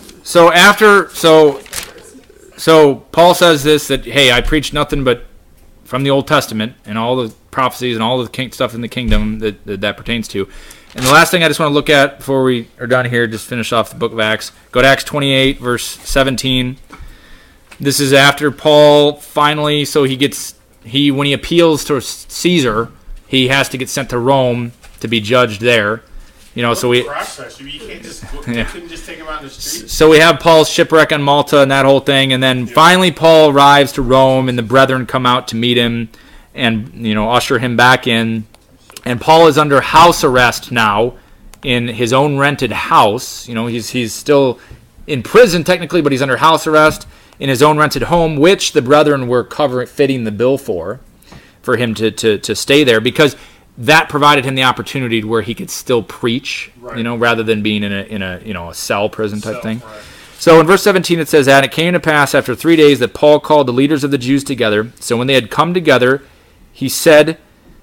So Paul says this, that hey, I preach nothing but from the Old Testament and all the prophecies and all the stuff in the kingdom that pertains to. And the last thing I just want to look at before we are done here, just finish off the book of Acts. Go to Acts 28, verse 17. This is after Paul finally, so when he appeals to Caesar, he has to get sent to Rome to be judged there. So we process. You can't just couldn't just take him out in the street. So we have Paul's shipwreck on Malta and that whole thing, and then finally Paul arrives to Rome, and the brethren come out to meet him and usher him back in. And Paul is under house arrest now in his own rented house. He's still in prison technically, but he's under house arrest in his own rented home, which the brethren were fitting the bill for him to stay there, because that provided him the opportunity where he could still preach, right. Rather than being in a cell prison type thing. Right. So in verse 17 it says, "And it came to pass after 3 days that Paul called the leaders of the Jews together. So when they had come together, he said,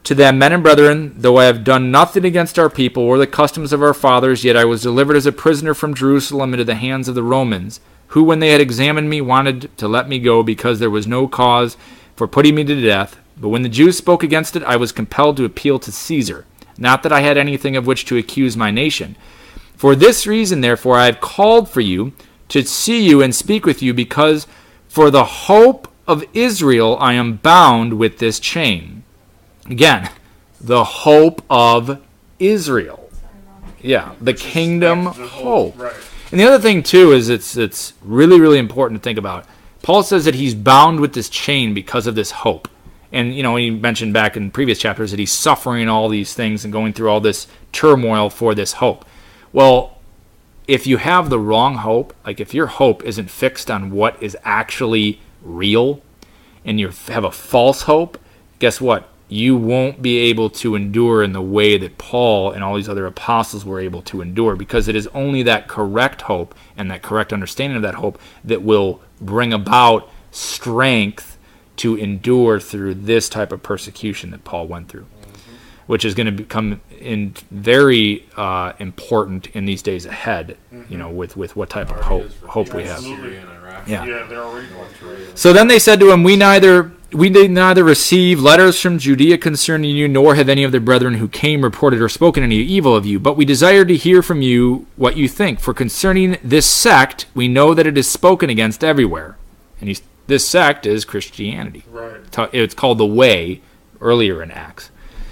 to them, men and brethren, though I have done nothing against our people or the customs of our fathers, yet I was delivered as a prisoner from Jerusalem into the hands of the Romans, who, when they had examined me, wanted to let me go, because there was no cause for putting me to death. But when the Jews spoke against it, I was compelled to appeal to Caesar. Not that I had anything of which to accuse my nation. For this reason, therefore, I have called for you to see you and speak with you, because for the hope of Israel I am bound with this chain. Again, the hope of Israel. Yeah, the kingdom hope. Right. And the other thing, too, is it's really, really important to think about. Paul says that he's bound with this chain because of this hope. And, he mentioned back in previous chapters that he's suffering all these things and going through all this turmoil for this hope. Well, if you have the wrong hope, like if your hope isn't fixed on what is actually real, and you have a false hope, guess what? You won't be able to endure in the way that Paul and all these other apostles were able to endure, because it is only that correct hope and that correct understanding of that hope that will bring about strength to endure through this type of persecution that Paul went through, which is going to become very important in these days ahead, with what type of hope we have. Yeah, they're already going through it. So then they said to him, We did neither receive letters from Judea concerning you, nor have any of the brethren who came reported or spoken any evil of you. But we desire to hear from you what you think. For concerning this sect, we know that it is spoken against everywhere. And this sect is Christianity. Right. It's called the Way earlier in Acts,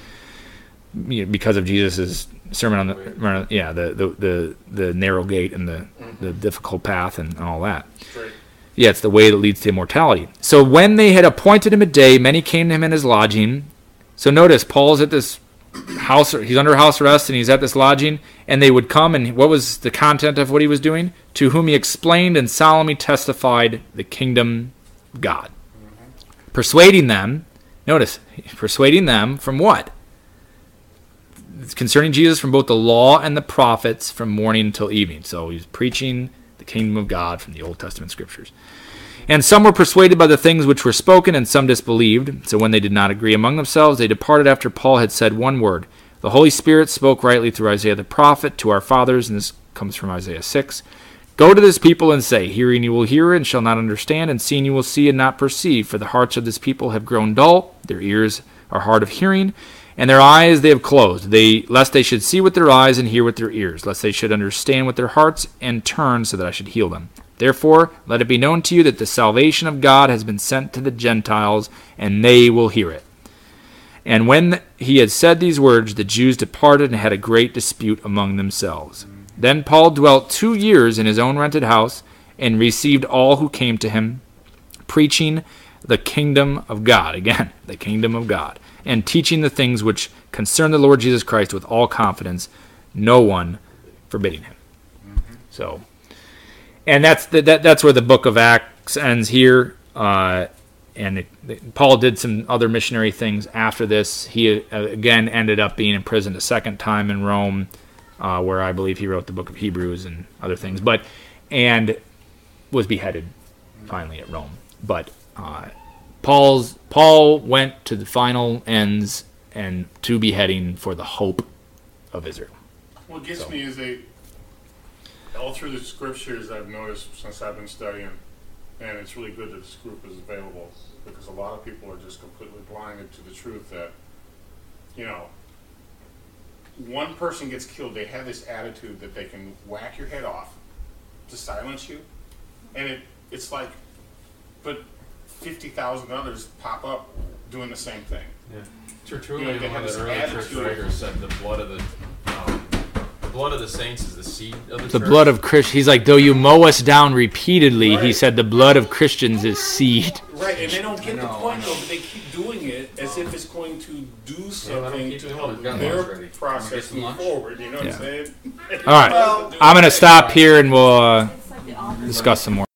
because of Jesus' sermon on the narrow gate and the difficult path and all that. Right. Yeah, it's the way that leads to immortality. So when they had appointed him a day, many came to him in his lodging. So notice, Paul's at this house, he's under house arrest, and he's at this lodging, and they would come, and what was the content of what he was doing? To whom he explained and solemnly testified the kingdom of God. Persuading them, notice, persuading them from what? Concerning Jesus from both the law and the prophets from morning until evening. So he's preaching the kingdom of God from the Old Testament scriptures. And some were persuaded by the things which were spoken, and some disbelieved. So when they did not agree among themselves, they departed after Paul had said one word. The Holy Spirit spoke rightly through Isaiah the prophet to our fathers, and this comes from Isaiah 6. Go to this people and say, Hearing you will hear and shall not understand, and seeing you will see and not perceive. For the hearts of this people have grown dull, their ears are hard of hearing, and their eyes they have closed, lest they should see with their eyes and hear with their ears, lest they should understand with their hearts and turn, so that I should heal them. Therefore, let it be known to you that the salvation of God has been sent to the Gentiles, and they will hear it. And when he had said these words, the Jews departed and had a great dispute among themselves. Then Paul dwelt 2 years in his own rented house, and received all who came to him, preaching the kingdom of God. Again, the kingdom of God. And teaching the things which concern the Lord Jesus Christ with all confidence, no one forbidding him. So, and that's where the book of Acts ends here. Paul did some other missionary things after this. He again ended up being imprisoned a second time in Rome, where I believe he wrote the book of Hebrews and other things. And was beheaded finally at Rome. But Paul went to the final ends and to beheading for the hope of Israel. What gets me is all through the scriptures I've noticed since I've been studying, and it's really good that this group is available, because a lot of people are just completely blinded to the truth that, one person gets killed, they have this attitude that they can whack your head off to silence you, and it's like, but 50,000 others pop up doing the same thing. Yeah. Tertullian, one of the early church writers, said the blood of the saints is the seed of the church. The blood of Christians. He's like, though you mow us down repeatedly, right. He said the blood of Christians is seed. Right, and they don't get the point, though, but they keep doing it as if it's going to do something to help their process move forward. You know what I'm saying? All right, I'm going to stop here and we'll discuss some more.